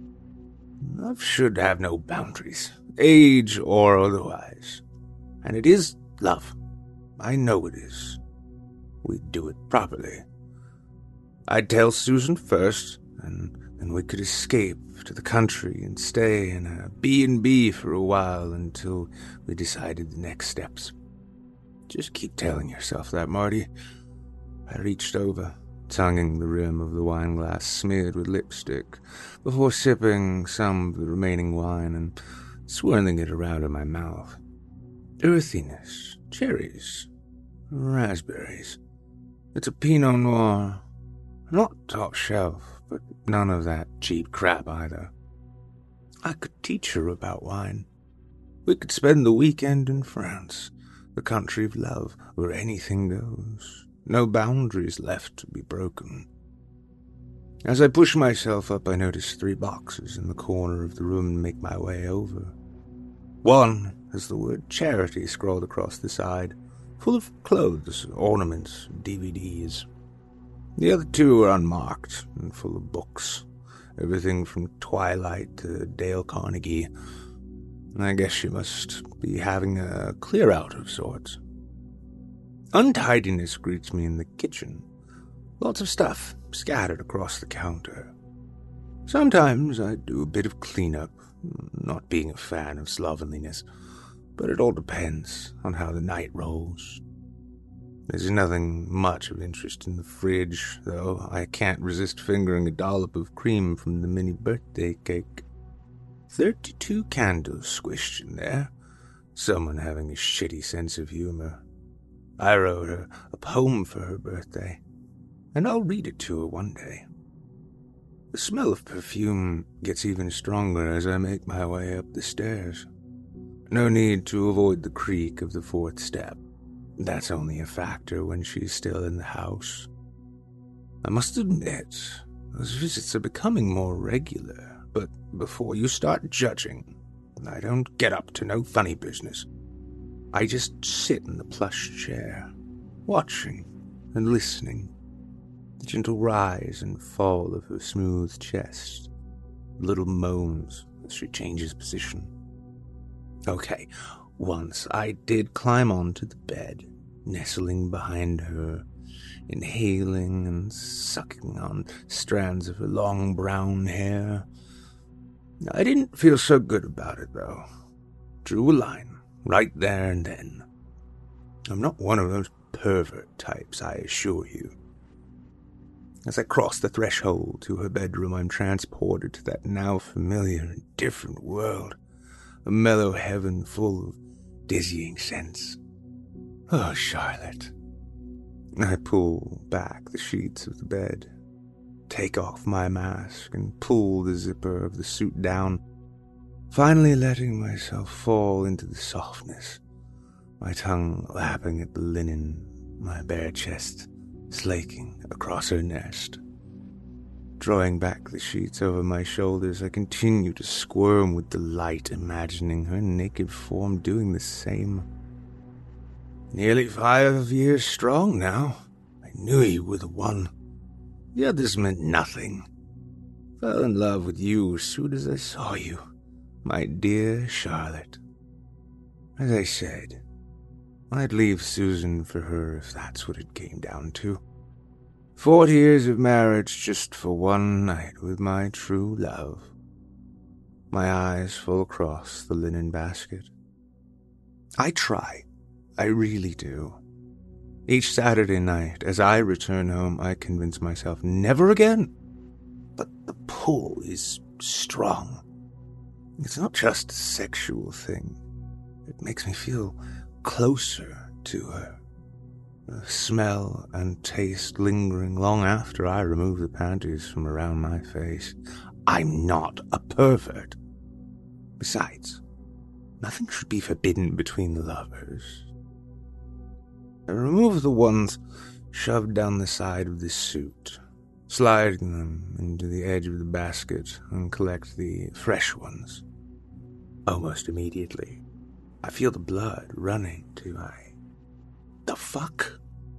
Love should have no boundaries, age or otherwise. And it is love. I know it is. We'd do it properly. I'd tell Susan first, and then we could escape to the country and stay in a B&B for a while until we decided the next steps. Just keep telling yourself that, Marty. I reached over, tonguing the rim of the wine glass smeared with lipstick, before sipping some of the remaining wine and swirling it around in my mouth. Earthiness, cherries, raspberries. It's a Pinot Noir. Not top shelf, but none of that cheap crap either. I could teach her about wine. We could spend the weekend in France, the country of love, where anything goes. No boundaries left to be broken. As I push myself up, I notice 3 boxes in the corner of the room and make my way over. One has the word charity scrawled across the side, full of clothes, ornaments, DVDs. The other 2 are unmarked and full of books, everything from Twilight to Dale Carnegie. I guess she must be having a clear-out of sorts. Untidiness greets me in the kitchen. Lots of stuff scattered across the counter. Sometimes I do a bit of cleanup, not being a fan of slovenliness, but it all depends on how the night rolls. There's nothing much of interest in the fridge, though I can't resist fingering a dollop of cream from the mini birthday cake. 32 candles squished in there, someone having a shitty sense of humor. I wrote her a poem for her birthday, and I'll read it to her one day. The smell of perfume gets even stronger as I make my way up the stairs. No need to avoid the creak of the 4th step. That's only a factor when she's still in the house. I must admit, those visits are becoming more regular, but before you start judging, I don't get up to no funny business. I just sit in the plush chair, watching and listening. The gentle rise and fall of her smooth chest, little moans as she changes position. Okay, once I did climb onto the bed, nestling behind her, inhaling and sucking on strands of her long brown hair. I didn't feel so good about it, though. Drew a line, right there and then. I'm not one of those pervert types, I assure you. As I cross the threshold to her bedroom, I'm transported to that now familiar and different world, a mellow heaven full of dizzying scents. Oh, Charlotte. I pull back the sheets of the bed, take off my mask, and pull the zipper of the suit down, finally letting myself fall into the softness, my tongue lapping at the linen, my bare chest slaking across her nest. Drawing back the sheets over my shoulders, I continue to squirm with delight, imagining her naked form doing the same. Nearly 5 years strong now. I knew you were the one. The others meant nothing. Fell in love with you as soon as I saw you, my dear Charlotte. As I said, I'd leave Susan for her if that's what it came down to. 40 years of marriage just for one night with my true love. My eyes fall across the linen basket. I try. I really do. Each Saturday night, as I return home, I convince myself never again. But the pull is strong. It's not just a sexual thing. It makes me feel closer to her. The smell and taste lingering long after I remove the panties from around my face. I'm not a pervert. Besides, nothing should be forbidden between lovers. I remove the ones shoved down the side of the suit, sliding them into the edge of the basket, and collect the fresh ones. Almost immediately, I feel the blood running to my... The fuck?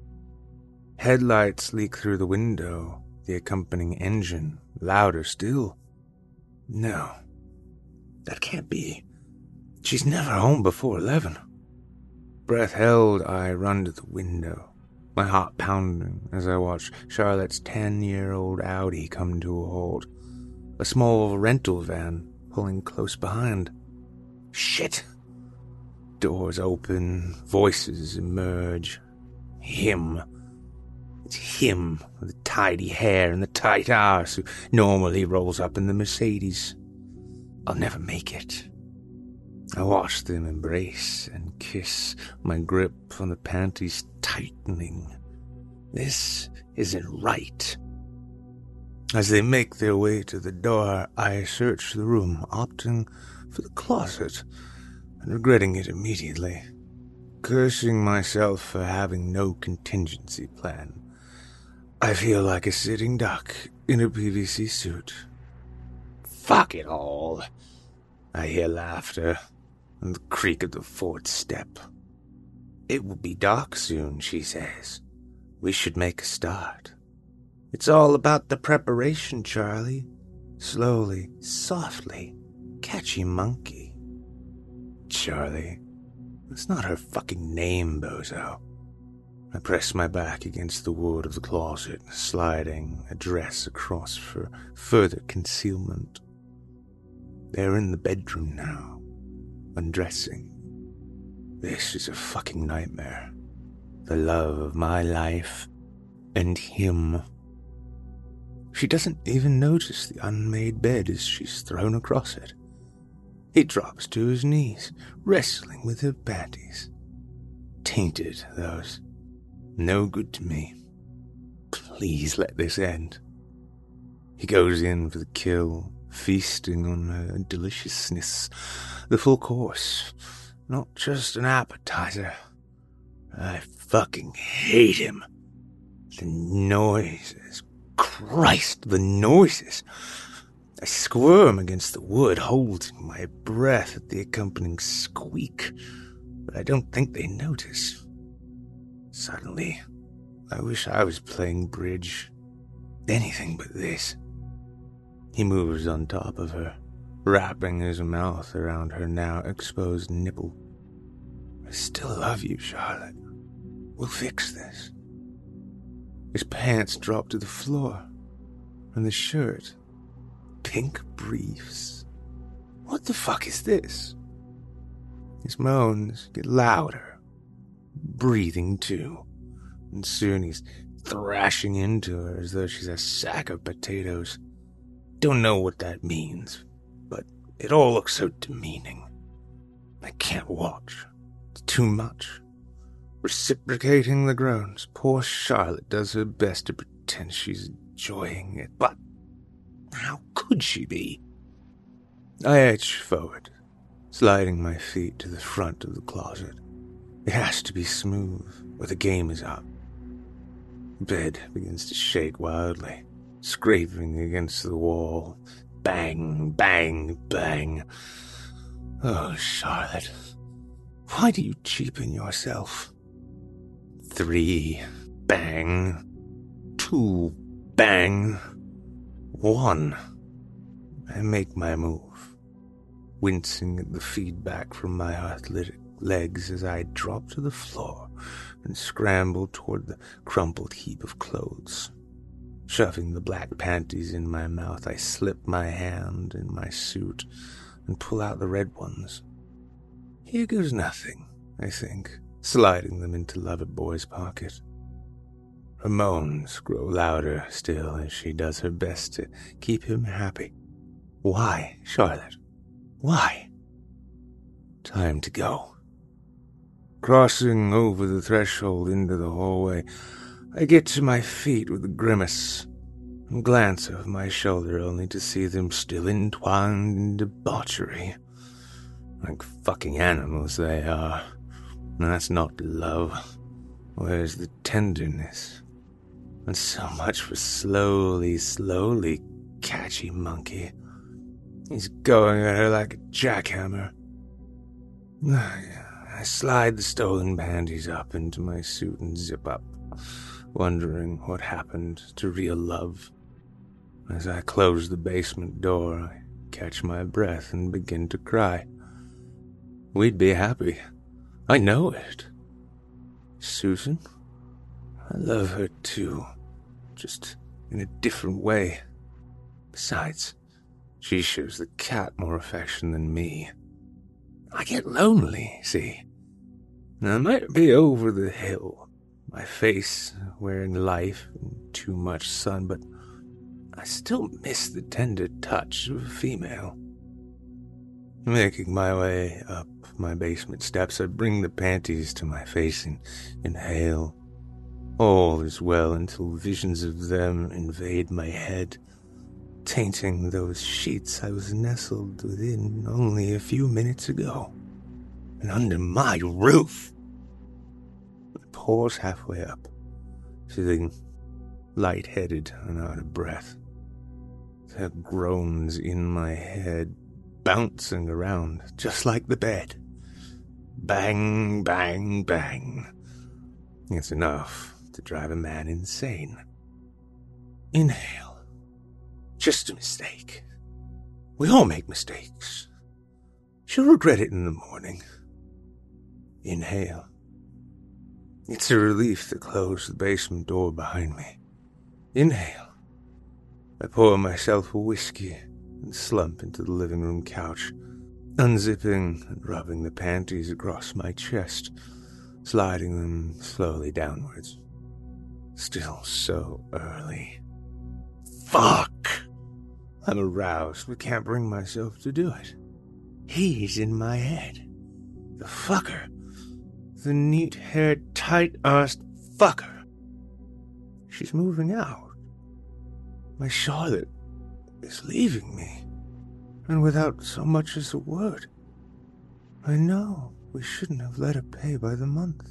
Headlights leak through the window, the accompanying engine, louder still. No, that can't be. She's never home before 11. Breath held, I run to the window, my heart pounding as I watch Charlotte's 10-year-old Audi come to a halt, a small rental van pulling close behind. Shit! Doors open, voices emerge. Him. It's him, with the tidy hair and the tight arse, who normally rolls up in the Mercedes. I'll never make it. I watch them embrace and kiss, my grip on the panties tightening. This isn't right. As they make their way to the door, I search the room, opting for the closet, and regretting it immediately, cursing myself for having no contingency plan. I feel like a sitting duck in a PVC suit. Fuck it all. I hear laughter and the creak of the fourth step. It will be dark soon, she says. We should make a start. It's all about the preparation, Charlie. Slowly, softly, catchy monkey. Charlie. It's not her fucking name, bozo. I press my back against the wood of the closet, sliding a dress across for further concealment. They're in the bedroom now, undressing. This is a fucking nightmare. The love of my life, and him. She doesn't even notice the unmade bed as she's thrown across it. He drops to his knees, wrestling with her panties. Tainted, those. No good to me. Please let this end. He goes in for the kill, feasting on her deliciousness, the full course, not just an appetizer. I fucking hate him. The noises. Christ, the noises. I squirm against the wood, holding my breath at the accompanying squeak, but I don't think they notice. Suddenly, I wish I was playing bridge. Anything but this. He moves on top of her, wrapping his mouth around her now exposed nipple. I still love you, Charlotte. We'll fix this. His pants drop to the floor, and the shirt, pink briefs, What the fuck is this? His moans get louder, breathing too, and soon he's thrashing into her as though she's a sack of potatoes. Don't know what that means, but it all looks so demeaning. I can't watch. It's too much. Reciprocating the groans, poor Charlotte does her best to pretend she's enjoying it, but how could she be? I edge forward, sliding my feet to the front of the closet. It has to be smooth, or the game is up. The bed begins to shake wildly, scraping against the wall. Bang, bang, bang. Oh, Charlotte, why do you cheapen yourself? 3, bang. 2, bang. 1. I make my move, wincing at the feedback from my athletic legs as I drop to the floor and scramble toward the crumpled heap of clothes. Shoving the black panties in my mouth, I slip my hand in my suit and pull out the red ones. Here goes nothing, I think, sliding them into Loverboy's pocket. Her moans grow louder still as she does her best to keep him happy. Why, Charlotte? Why? Time to go. Crossing over the threshold into the hallway, I get to my feet with a grimace and glance over my shoulder only to see them still entwined in debauchery. Like fucking animals they are. That's not love. Where's the tenderness? And so much for slowly, catchy monkey. He's going at her like a jackhammer. I slide the stolen panties up into my suit and zip up, wondering what happened to real love. As I close the basement door, I catch my breath and begin to cry. We'd be happy. I know it. Susan? I love her too, just in a different way. Besides, she shows the cat more affection than me. I get lonely, see. I might be over the hill, my face wearing life and too much sun, but I still miss the tender touch of a female. Making my way up my basement steps, I bring the panties to my face and inhale. All is well until visions of them invade my head, tainting those sheets I was nestled within only a few minutes ago. And under my roof! I pause halfway up, feeling lightheaded and out of breath. There are groans in my head, bouncing around, just like the bed. Bang, bang, bang. It's enough to drive a man insane. Inhale. Just a mistake. We all make mistakes. She'll regret it in the morning. Inhale. It's a relief to close the basement door behind me. Inhale. I pour myself a whiskey and slump into the living room couch, unzipping and rubbing the panties across my chest, sliding them slowly downwards. Still so early. Fuck! I'm aroused, but can't bring myself to do it. He's in my head. The fucker. The neat-haired, tight-assed fucker. She's moving out. My Charlotte is leaving me, and without so much as a word. I know we shouldn't have let her pay by the month.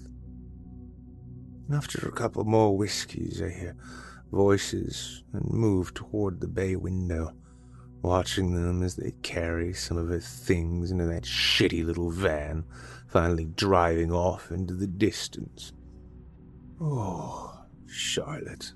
And after a couple more whiskeys, I hear voices and move toward the bay window, watching them as they carry some of her things into that shitty little van, finally driving off into the distance. Oh, Charlotte.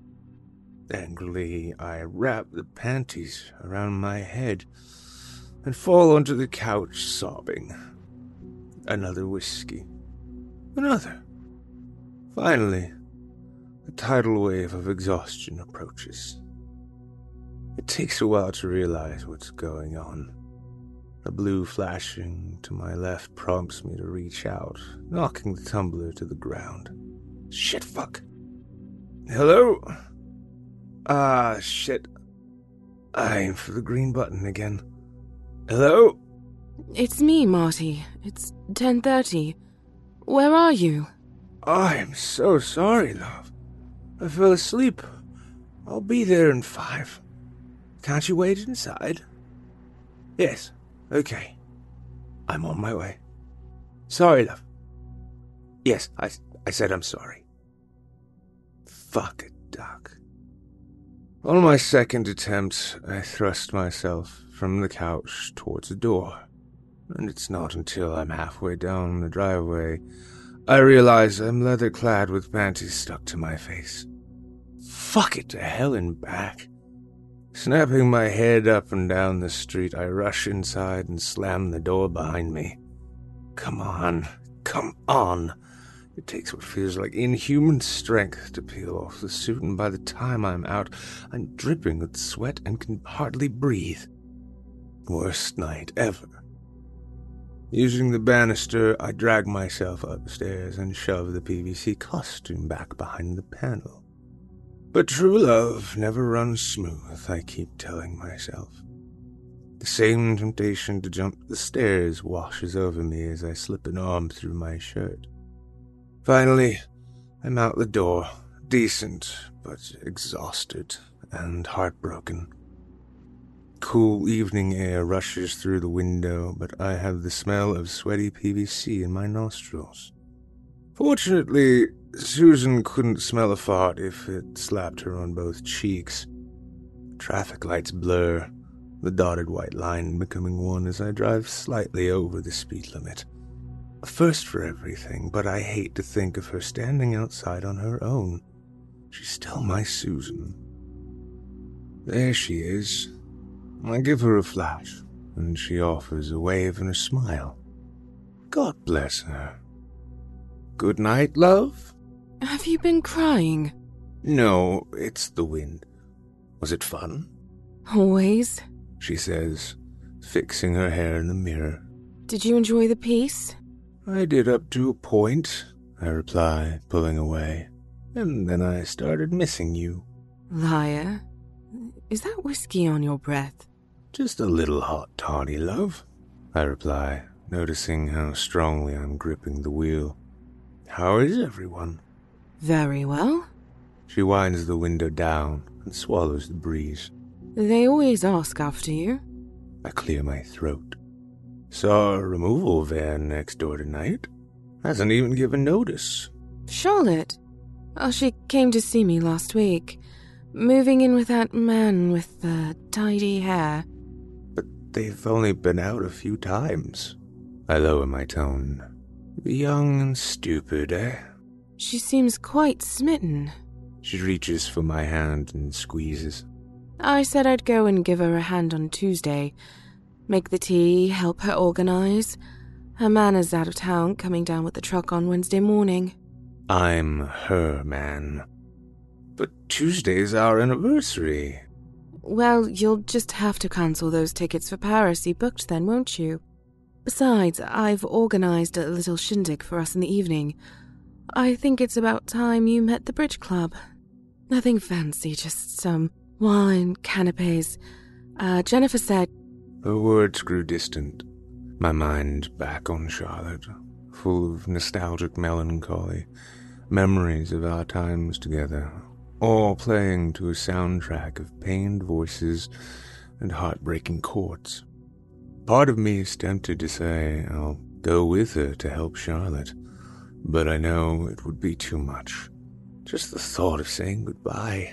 Angrily, I wrap the panties around my head and fall onto the couch sobbing. Another whiskey. Another. Finally, a tidal wave of exhaustion approaches. It takes a while to realize what's going on. A blue flashing to my left prompts me to reach out, knocking the tumbler to the ground. Shit, fuck. Hello? Shit. I aim for the green button again. Hello? It's me, Marty. It's 10:30. Where are you? I'm so sorry, love. I fell asleep. I'll be there in 5. Can't you wait inside? Yes, okay. I'm on my way. Sorry, love. Yes, I said I'm sorry. Fuck it, Doc. On my second attempt, I thrust myself from the couch towards the door, and it's not until I'm halfway down the driveway I realize I'm leather-clad with panties stuck to my face. Fuck it to hell and back. Snapping my head up and down the street, I rush inside and slam the door behind me. Come on. It takes what feels like inhuman strength to peel off the suit, and by the time I'm out, I'm dripping with sweat and can hardly breathe. Worst night ever. Using the banister, I drag myself upstairs and shove the PVC costume back behind the panel. But true love never runs smooth, I keep telling myself. The same temptation to jump the stairs washes over me as I slip an arm through my shirt. Finally, I'm out the door, decent, but exhausted and heartbroken. Cool evening air rushes through the window, but I have the smell of sweaty PVC in my nostrils. Fortunately, Susan couldn't smell a fart if it slapped her on both cheeks. Traffic lights blur, the dotted white line becoming one as I drive slightly over the speed limit. A first for everything, but I hate to think of her standing outside on her own. She's still my Susan. There she is. I give her a flash, and she offers a wave and a smile. God bless her. Good night, love? Have you been crying? No, it's the wind. Was it fun? Always, she says, fixing her hair in the mirror. Did you enjoy the piece? I did up to a point, I reply, pulling away. And then I started missing you. Liar. Is that whiskey on your breath? Just a little hot toddy, love, I reply, noticing how strongly I'm gripping the wheel. How is everyone? Very well. She winds the window down and swallows the breeze. They always ask after you. I clear my throat. Saw a removal van next door tonight. Hasn't even given notice. Charlotte? Oh, she came to see me last week. Moving in with that man with the tidy hair. But they've only been out a few times. I lower my tone. Young and stupid, eh? She seems quite smitten. She reaches for my hand and squeezes. I said I'd go and give her a hand on Tuesday. Make the tea, help her organize. Her man is out of town, coming down with the truck on Wednesday morning. I'm her man. But Tuesday's our anniversary. Well, you'll just have to cancel those tickets for Paris you booked then, won't you? Besides, I've organized a little shindig for us in the evening. I think it's about time you met the bridge club. Nothing fancy, just some wine, canapes. Jennifer said... Her words grew distant, my mind back on Charlotte, full of nostalgic melancholy, memories of our times together, all playing to a soundtrack of pained voices and heartbreaking chords. Part of me is tempted to say I'll go with her to help Charlotte, but I know it would be too much. Just the thought of saying goodbye.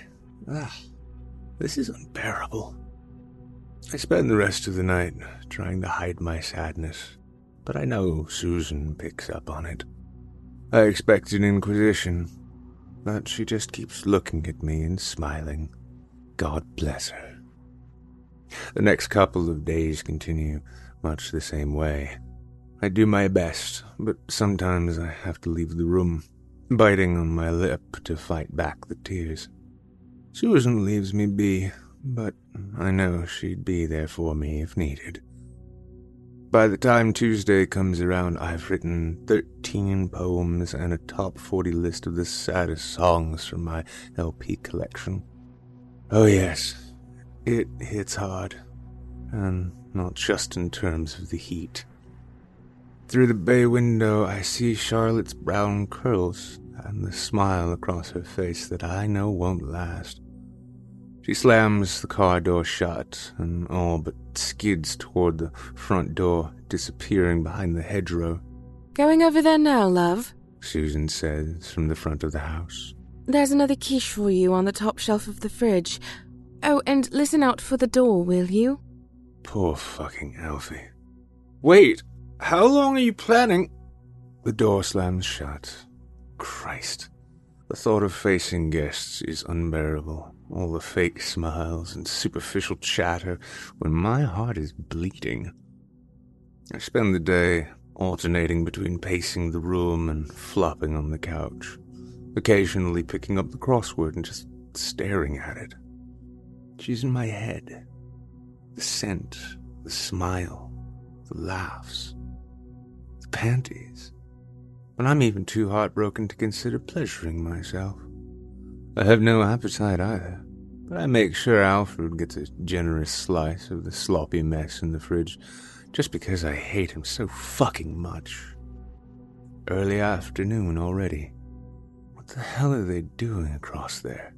This is unbearable. I spend the rest of the night trying to hide my sadness, but I know Susan picks up on it. I expect an inquisition, but she just keeps looking at me and smiling. God bless her. The next couple of days continue much the same way. I do my best, but sometimes I have to leave the room, biting on my lip to fight back the tears. Susan leaves me be, but I know she'd be there for me if needed. By the time Tuesday comes around, I've written 13 poems and a top 40 list of the saddest songs from my LP collection. Oh yes, it hits hard, and not just in terms of the heat. Through the bay window, I see Charlotte's brown curls and the smile across her face that I know won't last. She slams the car door shut and all but skids toward the front door, disappearing behind the hedgerow. Going over there now, love? Susan says from the front of the house. There's another quiche for you on the top shelf of the fridge. Oh, and listen out for the door, will you? Poor fucking Alfie. Wait, how long are you planning? The door slams shut. Christ. The thought of facing guests is unbearable. All the fake smiles and superficial chatter when my heart is bleeding. I spend the day alternating between pacing the room and flopping on the couch, occasionally picking up the crossword and just staring at it. She's in my head. The scent, the smile, the laughs, the panties. But I'm even too heartbroken to consider pleasuring myself. I have no appetite either, but I make sure Alfred gets a generous slice of the sloppy mess in the fridge, just because I hate him so fucking much. Early afternoon already. What the hell are they doing across there?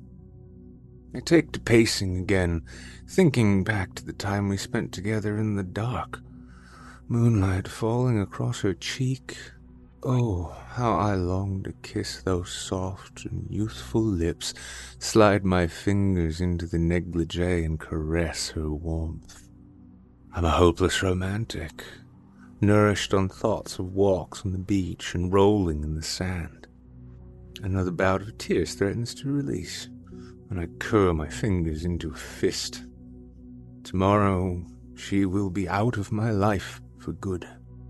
I take to pacing again, thinking back to the time we spent together in the dark. Moonlight falling across her cheek. Oh, how I long to kiss those soft and youthful lips, slide my fingers into the negligee and caress her warmth. I'm a hopeless romantic, nourished on thoughts of walks on the beach and rolling in the sand. Another bout of tears threatens to release, and I curl my fingers into a fist. Tomorrow she will be out of my life for good.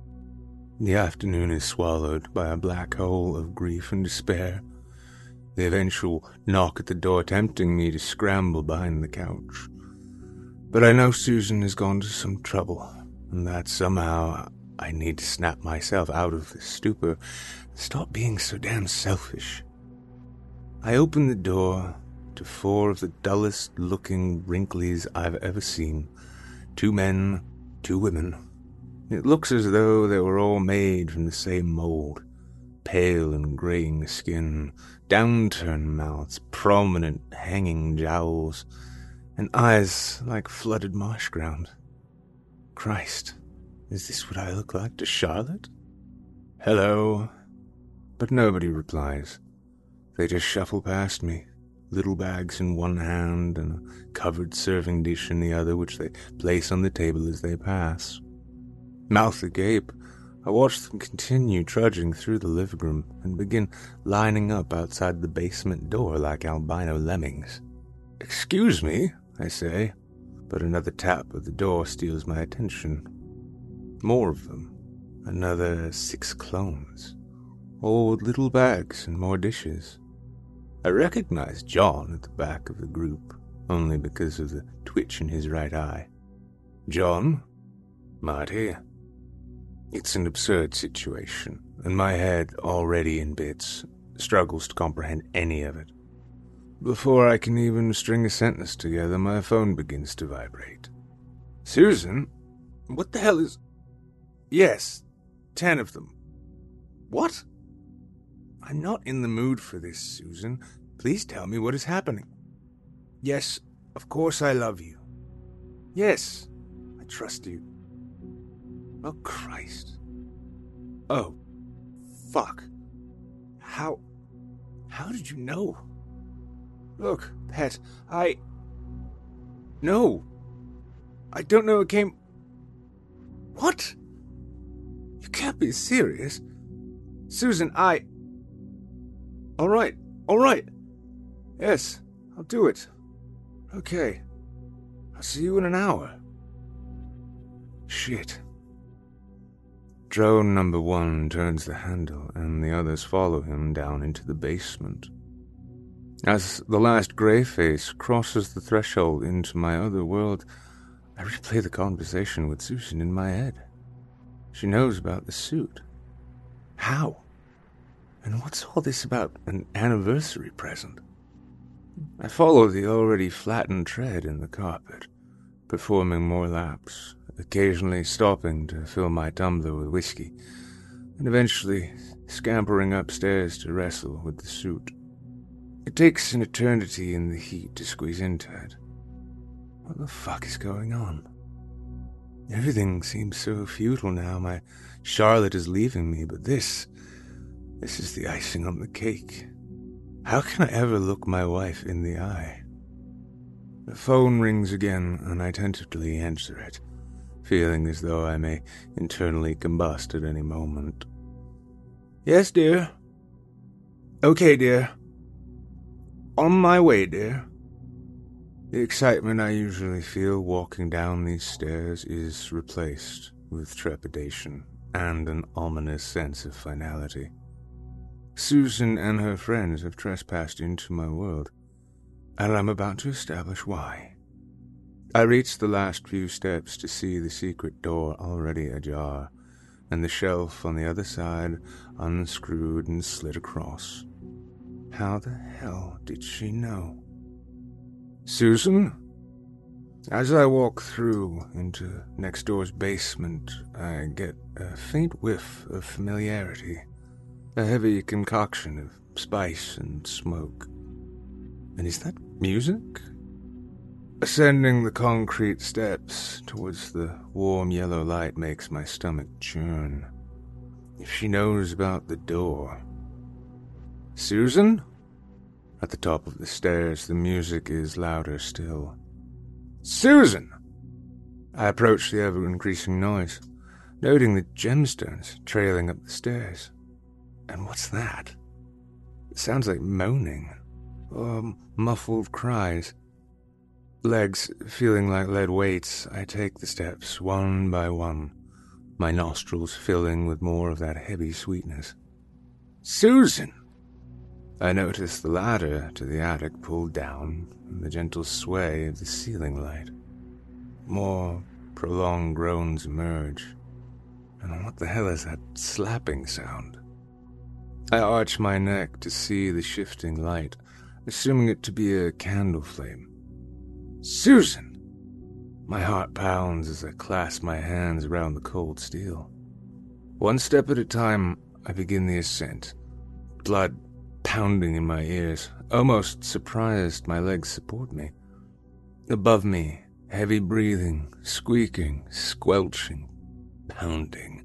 The afternoon is swallowed by a black hole of grief and despair, the eventual knock at the door tempting me to scramble behind the couch. But I know Susan has gone to some trouble, and that somehow I need to snap myself out of this stupor and stop being so damn selfish. I open the door to 4 of the dullest-looking wrinklies I've ever seen. 2 men, 2 women. It looks as though they were all made from the same mold. Pale and graying skin, downturned mouths, prominent hanging jowls, and eyes like flooded marsh ground. Christ, is this what I look like to Charlotte? Hello. But nobody replies. They just shuffle past me, little bags in one hand and a covered serving dish in the other, which they place on the table as they pass. Mouth agape, I watch them continue trudging through the living room and begin lining up outside the basement door like albino lemmings. Excuse me, I say, but another tap at the door steals my attention. More of them, another 6 clones, all with little bags and more dishes. I recognize John at the back of the group, only because of the twitch in his right eye. John? Marty? It's an absurd situation, and my head, already in bits, struggles to comprehend any of it. Before I can even string a sentence together, my phone begins to vibrate. Susan? What the hell is... Yes, 10 of them. What? I'm not in the mood for this, Susan. Please tell me what is happening. Yes, of course I love you. Yes, I trust you. Oh, Christ. Oh, fuck. How did you know? Look, Pet, No. I don't know it came... What? You can't be serious. Susan, All right. Yes, I'll do it. Okay. I'll see you in an hour. Shit. Drone number 1 turns the handle, and the others follow him down into the basement. As the last grey face crosses the threshold into my other world, I replay the conversation with Susan in my head. She knows about the suit. How? And what's all this about an anniversary present? I follow the already flattened tread in the carpet, performing more laps, occasionally stopping to fill my tumbler with whiskey, and eventually scampering upstairs to wrestle with the suit. It takes an eternity in the heat to squeeze into it. What the fuck is going on? Everything seems so futile now. My Charlotte is leaving me, but this is the icing on the cake. How can I ever look my wife in the eye? The phone rings again, and I tentatively answer it, feeling as though I may internally combust at any moment. Yes, dear. Okay, dear. On my way, dear. The excitement I usually feel walking down these stairs is replaced with trepidation and an ominous sense of finality. Susan and her friends have trespassed into my world, and I'm about to establish why. I reach the last few steps to see the secret door already ajar, and the shelf on the other side unscrewed and slid across. How the hell did she know? Susan? As I walk through into next door's basement, I get a faint whiff of familiarity, a heavy concoction of spice and smoke. And is that music? Ascending the concrete steps towards the warm yellow light makes my stomach churn. If she knows about the door... Susan? At the top of the stairs, the music is louder still. Susan! I approach the ever-increasing noise, noting the gemstones trailing up the stairs. And what's that? It sounds like moaning, or muffled cries. Legs feeling like lead weights, I take the steps one by one, my nostrils filling with more of that heavy sweetness. Susan! I notice the ladder to the attic pulled down and the gentle sway of the ceiling light. More prolonged groans emerge. And what the hell is that slapping sound? I arch my neck to see the shifting light, assuming it to be a candle flame. Susan! My heart pounds as I clasp my hands around the cold steel. One step at a time, I begin the ascent. Blood pounding in my ears, almost surprised my legs support me. Above me, heavy breathing, squeaking, squelching, pounding.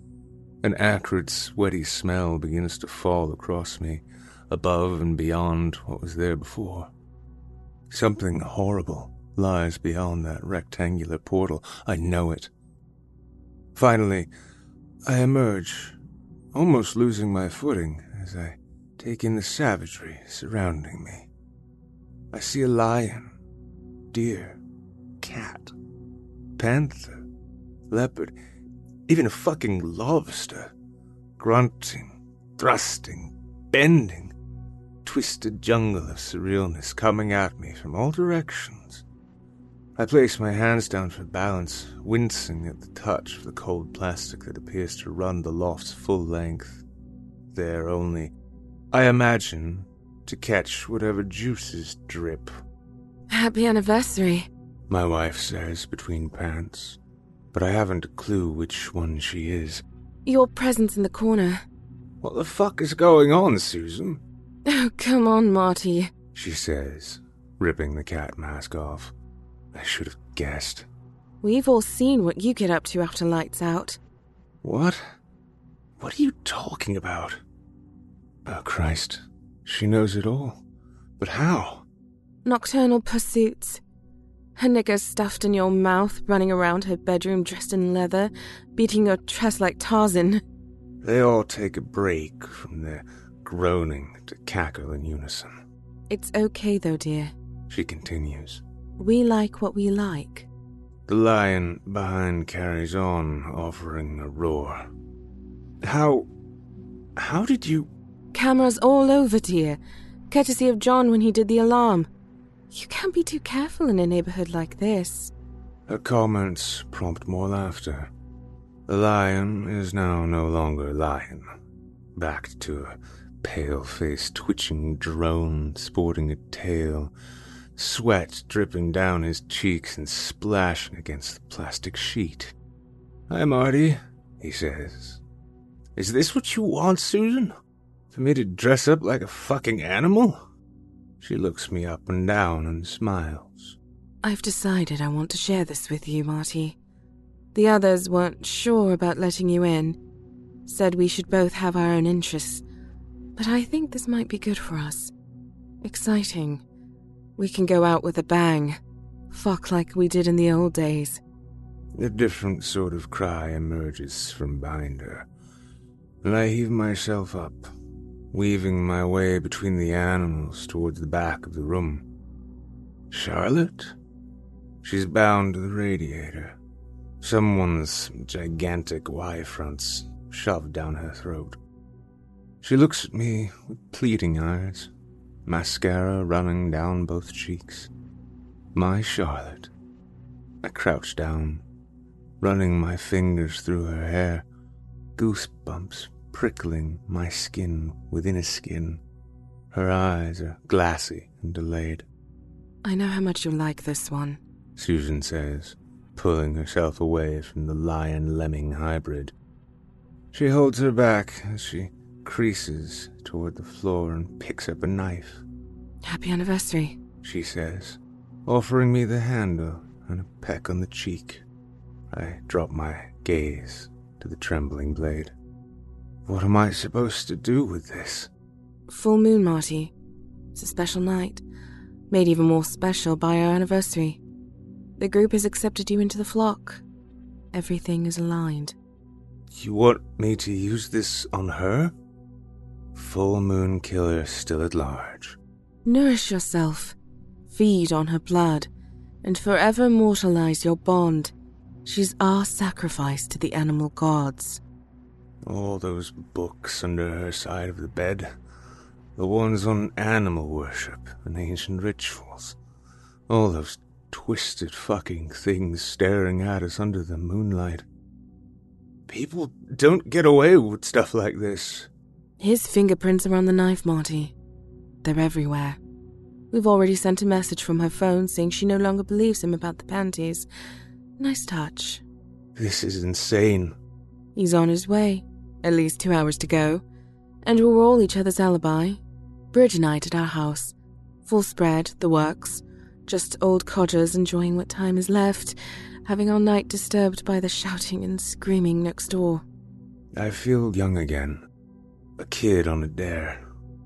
An acrid, sweaty smell begins to fall across me, above and beyond what was there before. Something horrible lies beyond that rectangular portal. I know it. Finally, I emerge, almost losing my footing as I take in the savagery surrounding me. I see a lion, deer, cat, panther, leopard, even a fucking lobster, grunting, thrusting, bending, twisted jungle of surrealness coming at me from all directions. I place my hands down for balance, wincing at the touch of the cold plastic that appears to run the loft's full length. There only, I imagine, to catch whatever juices drip. Happy anniversary, my wife says between pants, but I haven't a clue which one she is. Your present's in the corner. What the fuck is going on, Susan? Oh, come on, Marty, she says, ripping the cat mask off. I should have guessed. We've all seen what you get up to after lights out. What? What are you talking about? Oh, Christ. She knows it all. But how? Nocturnal pursuits. Her nigger stuffed in your mouth, running around her bedroom dressed in leather, beating your chest like Tarzan. They all take a break from their groaning to cackle in unison. It's okay, though, dear, she continues. We like what we like. The lion behind carries on, offering a roar. How did you... Cameras all over, dear. Courtesy of John when he did the alarm. You can't be too careful in a neighborhood like this. Her comments prompt more laughter. The lion is now no longer a lion, backed to a pale-faced, twitching drone sporting a tail, sweat dripping down his cheeks and splashing against the plastic sheet. "Hi, Marty," he says. "Is this what you want, Susan? For me to dress up like a fucking animal?" She looks me up and down and smiles. "I've decided I want to share this with you, Marty. The others weren't sure about letting you in, said we should both have our own interests, but I think this might be good for us. Exciting. We can go out with a bang. Fuck like we did in the old days." A different sort of cry emerges from behind her, and I heave myself up, weaving my way between the animals towards the back of the room. Charlotte? She's bound to the radiator. Someone's gigantic Y-fronts shoved down her throat. She looks at me with pleading eyes, mascara running down both cheeks. My Charlotte. I crouch down, running my fingers through her hair, goosebumps prickling my skin within a skin. Her eyes are glassy and delayed. "I know how much you like this one," Susan says, pulling herself away from the lion-lemming hybrid. She holds her back as she creases toward the floor and picks up a knife. "Happy anniversary," she says, offering me the handle and a peck on the cheek. I drop my gaze to the trembling blade. What am I supposed to do with this? "Full moon, Marty. It's a special night, made even more special by our anniversary. The group has accepted you into the flock. Everything is aligned." You want me to use this on her? Full moon killer still at large. "Nourish yourself, feed on her blood, and forever immortalize your bond. She's our sacrifice to the animal gods." All those books under her side of the bed, the ones on animal worship and ancient rituals, all those twisted fucking things staring at us under the moonlight. People don't get away with stuff like this. His fingerprints are on the knife, Marty. They're everywhere. We've already sent a message from her phone saying she no longer believes him about the panties. Nice touch. This is insane. He's on his way. At least 2 hours to go. And we're all each other's alibi. Bridge night at our house. Full spread, the works. Just old codgers enjoying what time is left, having our night disturbed by the shouting and screaming next door. I feel young again. A kid on a dare.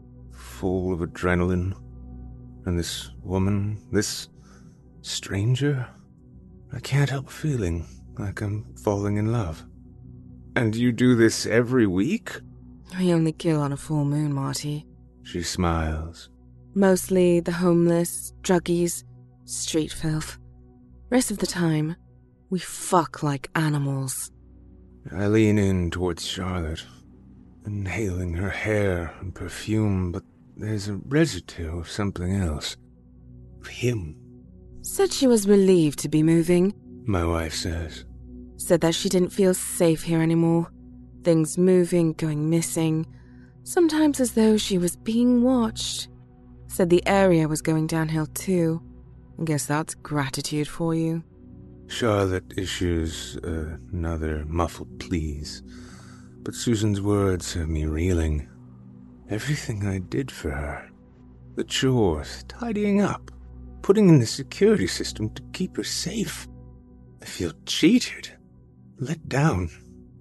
Full of adrenaline. And this woman, this stranger, I can't help feeling like I'm falling in love. And you do this every week? We only kill on a full moon, Marty. She smiles. Mostly the homeless, druggies, street filth. Rest of the time, we fuck like animals. I lean in towards Charlotte, inhaling her hair and perfume, but there's a residue of something else. Of him. Said she was relieved to be moving. My wife says. Said that she didn't feel safe here anymore. Things moving, going missing. Sometimes as though she was being watched. Said the area was going downhill too. I guess that's gratitude for you. Charlotte issues another muffled please, but Susan's words have me reeling. Everything I did for her. The chores, tidying up, putting in the security system to keep her safe. I feel cheated, let down,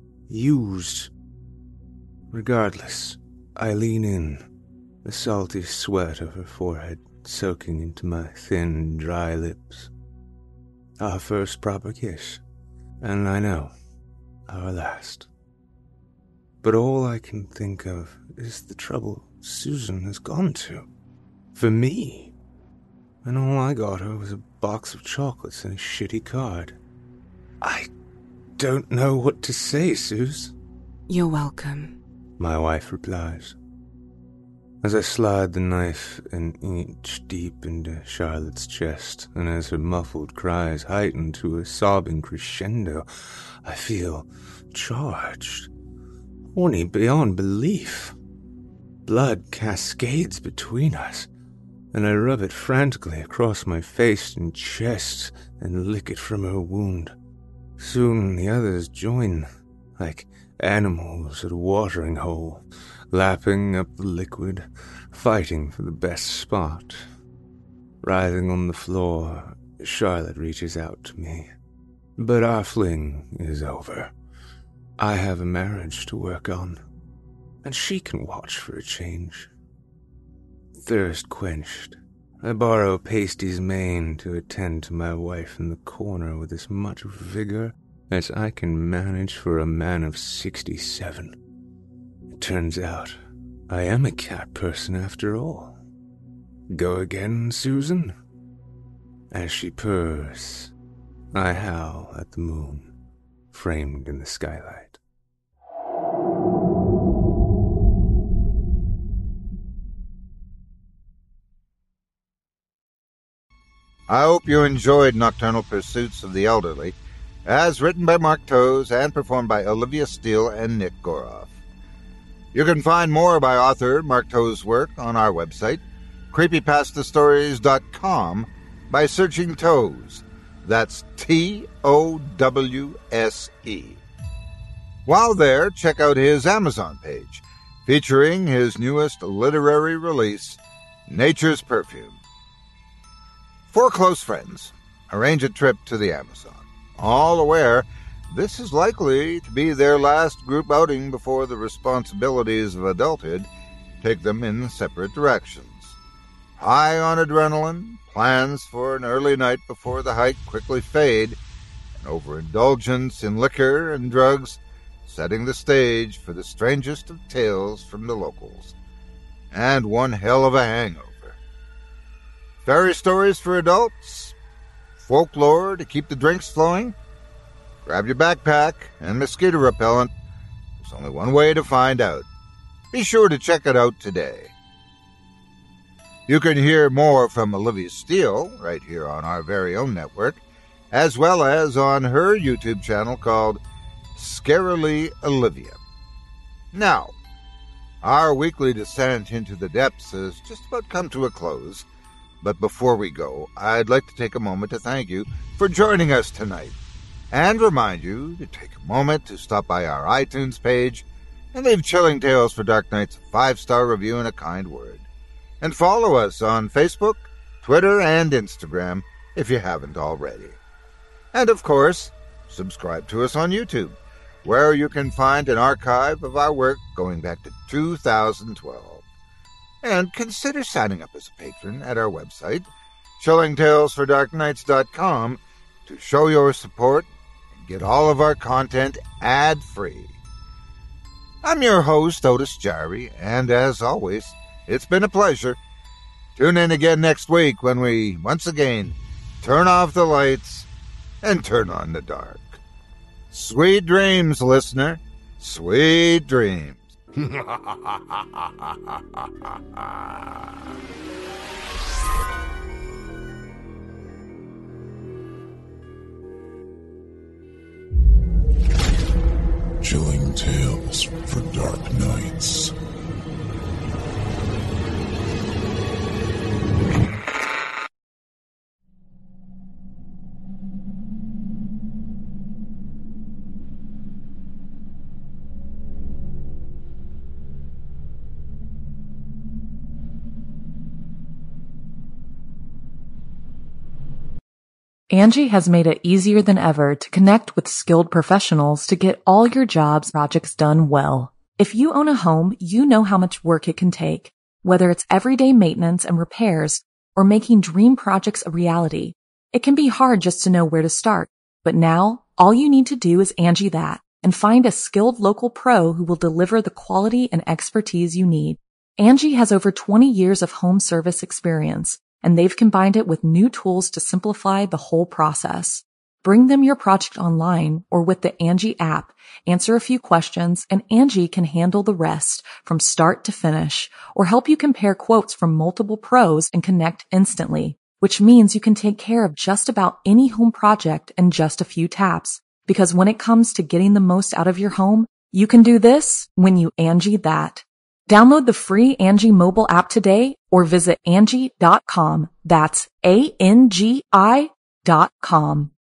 used. Regardless, I lean in, the salty sweat of her forehead soaking into my thin, dry lips. Our first proper kiss, and I know, our last. But all I can think of is the trouble Susan has gone to. For me. And all I got her was a box of chocolates and a shitty card. I don't know what to say, Suze. You're welcome, my wife replies. As I slide the knife an inch deep into Charlotte's chest, and as her muffled cries heighten to a sobbing crescendo, I feel charged, horny beyond belief. Blood cascades between us, and I rub it frantically across my face and chest and lick it from her wound. Soon the others join, like animals at a watering hole, lapping up the liquid, fighting for the best spot. Writhing on the floor, Charlotte reaches out to me. But our fling is over. I have a marriage to work on, and she can watch for a change. Thirst quenched, I borrow Pasty's mane to attend to my wife in the corner with as much vigor as I can manage for a man of 67. It turns out I am a cat person after all. Go again, Susan? As she purrs, I howl at the moon, framed in the skylight. I hope you enjoyed Nocturnal Pursuits of the Elderly, as written by Mark Towes and performed by Olivia Steele and Nick Goroff. You can find more by author Mark Towes' work on our website, creepypastastories.com, by searching Towes. That's Towse. While there, check out his Amazon page, featuring his newest literary release, Nature's Perfume. For close friends, arrange a trip to the Amazon, all aware this is likely to be their last group outing before the responsibilities of adulthood take them in separate directions. High on adrenaline, plans for an early night before the hike quickly fade, and overindulgence in liquor and drugs setting the stage for the strangest of tales from the locals, and one hell of a hangover. Fairy stories for adults? Folklore to keep the drinks flowing? Grab your backpack and mosquito repellent. There's only one way to find out. Be sure to check it out today. You can hear more from Olivia Steele right here on our very own network, as well as on her YouTube channel called Scarily Olivia. Now, our weekly descent into the depths has just about come to a close. But before we go, I'd like to take a moment to thank you for joining us tonight, and remind you to take a moment to stop by our iTunes page and leave Chilling Tales for Dark Nights a 5-star review and a kind word. And follow us on Facebook, Twitter, and Instagram if you haven't already. And of course, subscribe to us on YouTube, where you can find an archive of our work going back to 2012. And consider signing up as a patron at our website, chillingtalesfordarknights.com, to show your support and get all of our content ad-free. I'm your host, Otis Jari, and as always, it's been a pleasure. Tune in again next week when we, once again, turn off the lights and turn on the dark. Sweet dreams, listener. Sweet dreams. Chilling Tales for Dark Nights. Angie has made it easier than ever to connect with skilled professionals to get all your jobs projects done well. If you own a home, you know how much work it can take, whether it's everyday maintenance and repairs or making dream projects a reality. It can be hard just to know where to start, but now all you need to do is Angie that and find a skilled local pro who will deliver the quality and expertise you need. Angie has over 20 years of home service experience, and they've combined it with new tools to simplify the whole process. Bring them your project online or with the Angie app, answer a few questions, and Angie can handle the rest from start to finish, or help you compare quotes from multiple pros and connect instantly, which means you can take care of just about any home project in just a few taps. Because when it comes to getting the most out of your home, you can do this when you Angie that. Download the free Angie mobile app today or visit Angie.com. That's ANGI.com.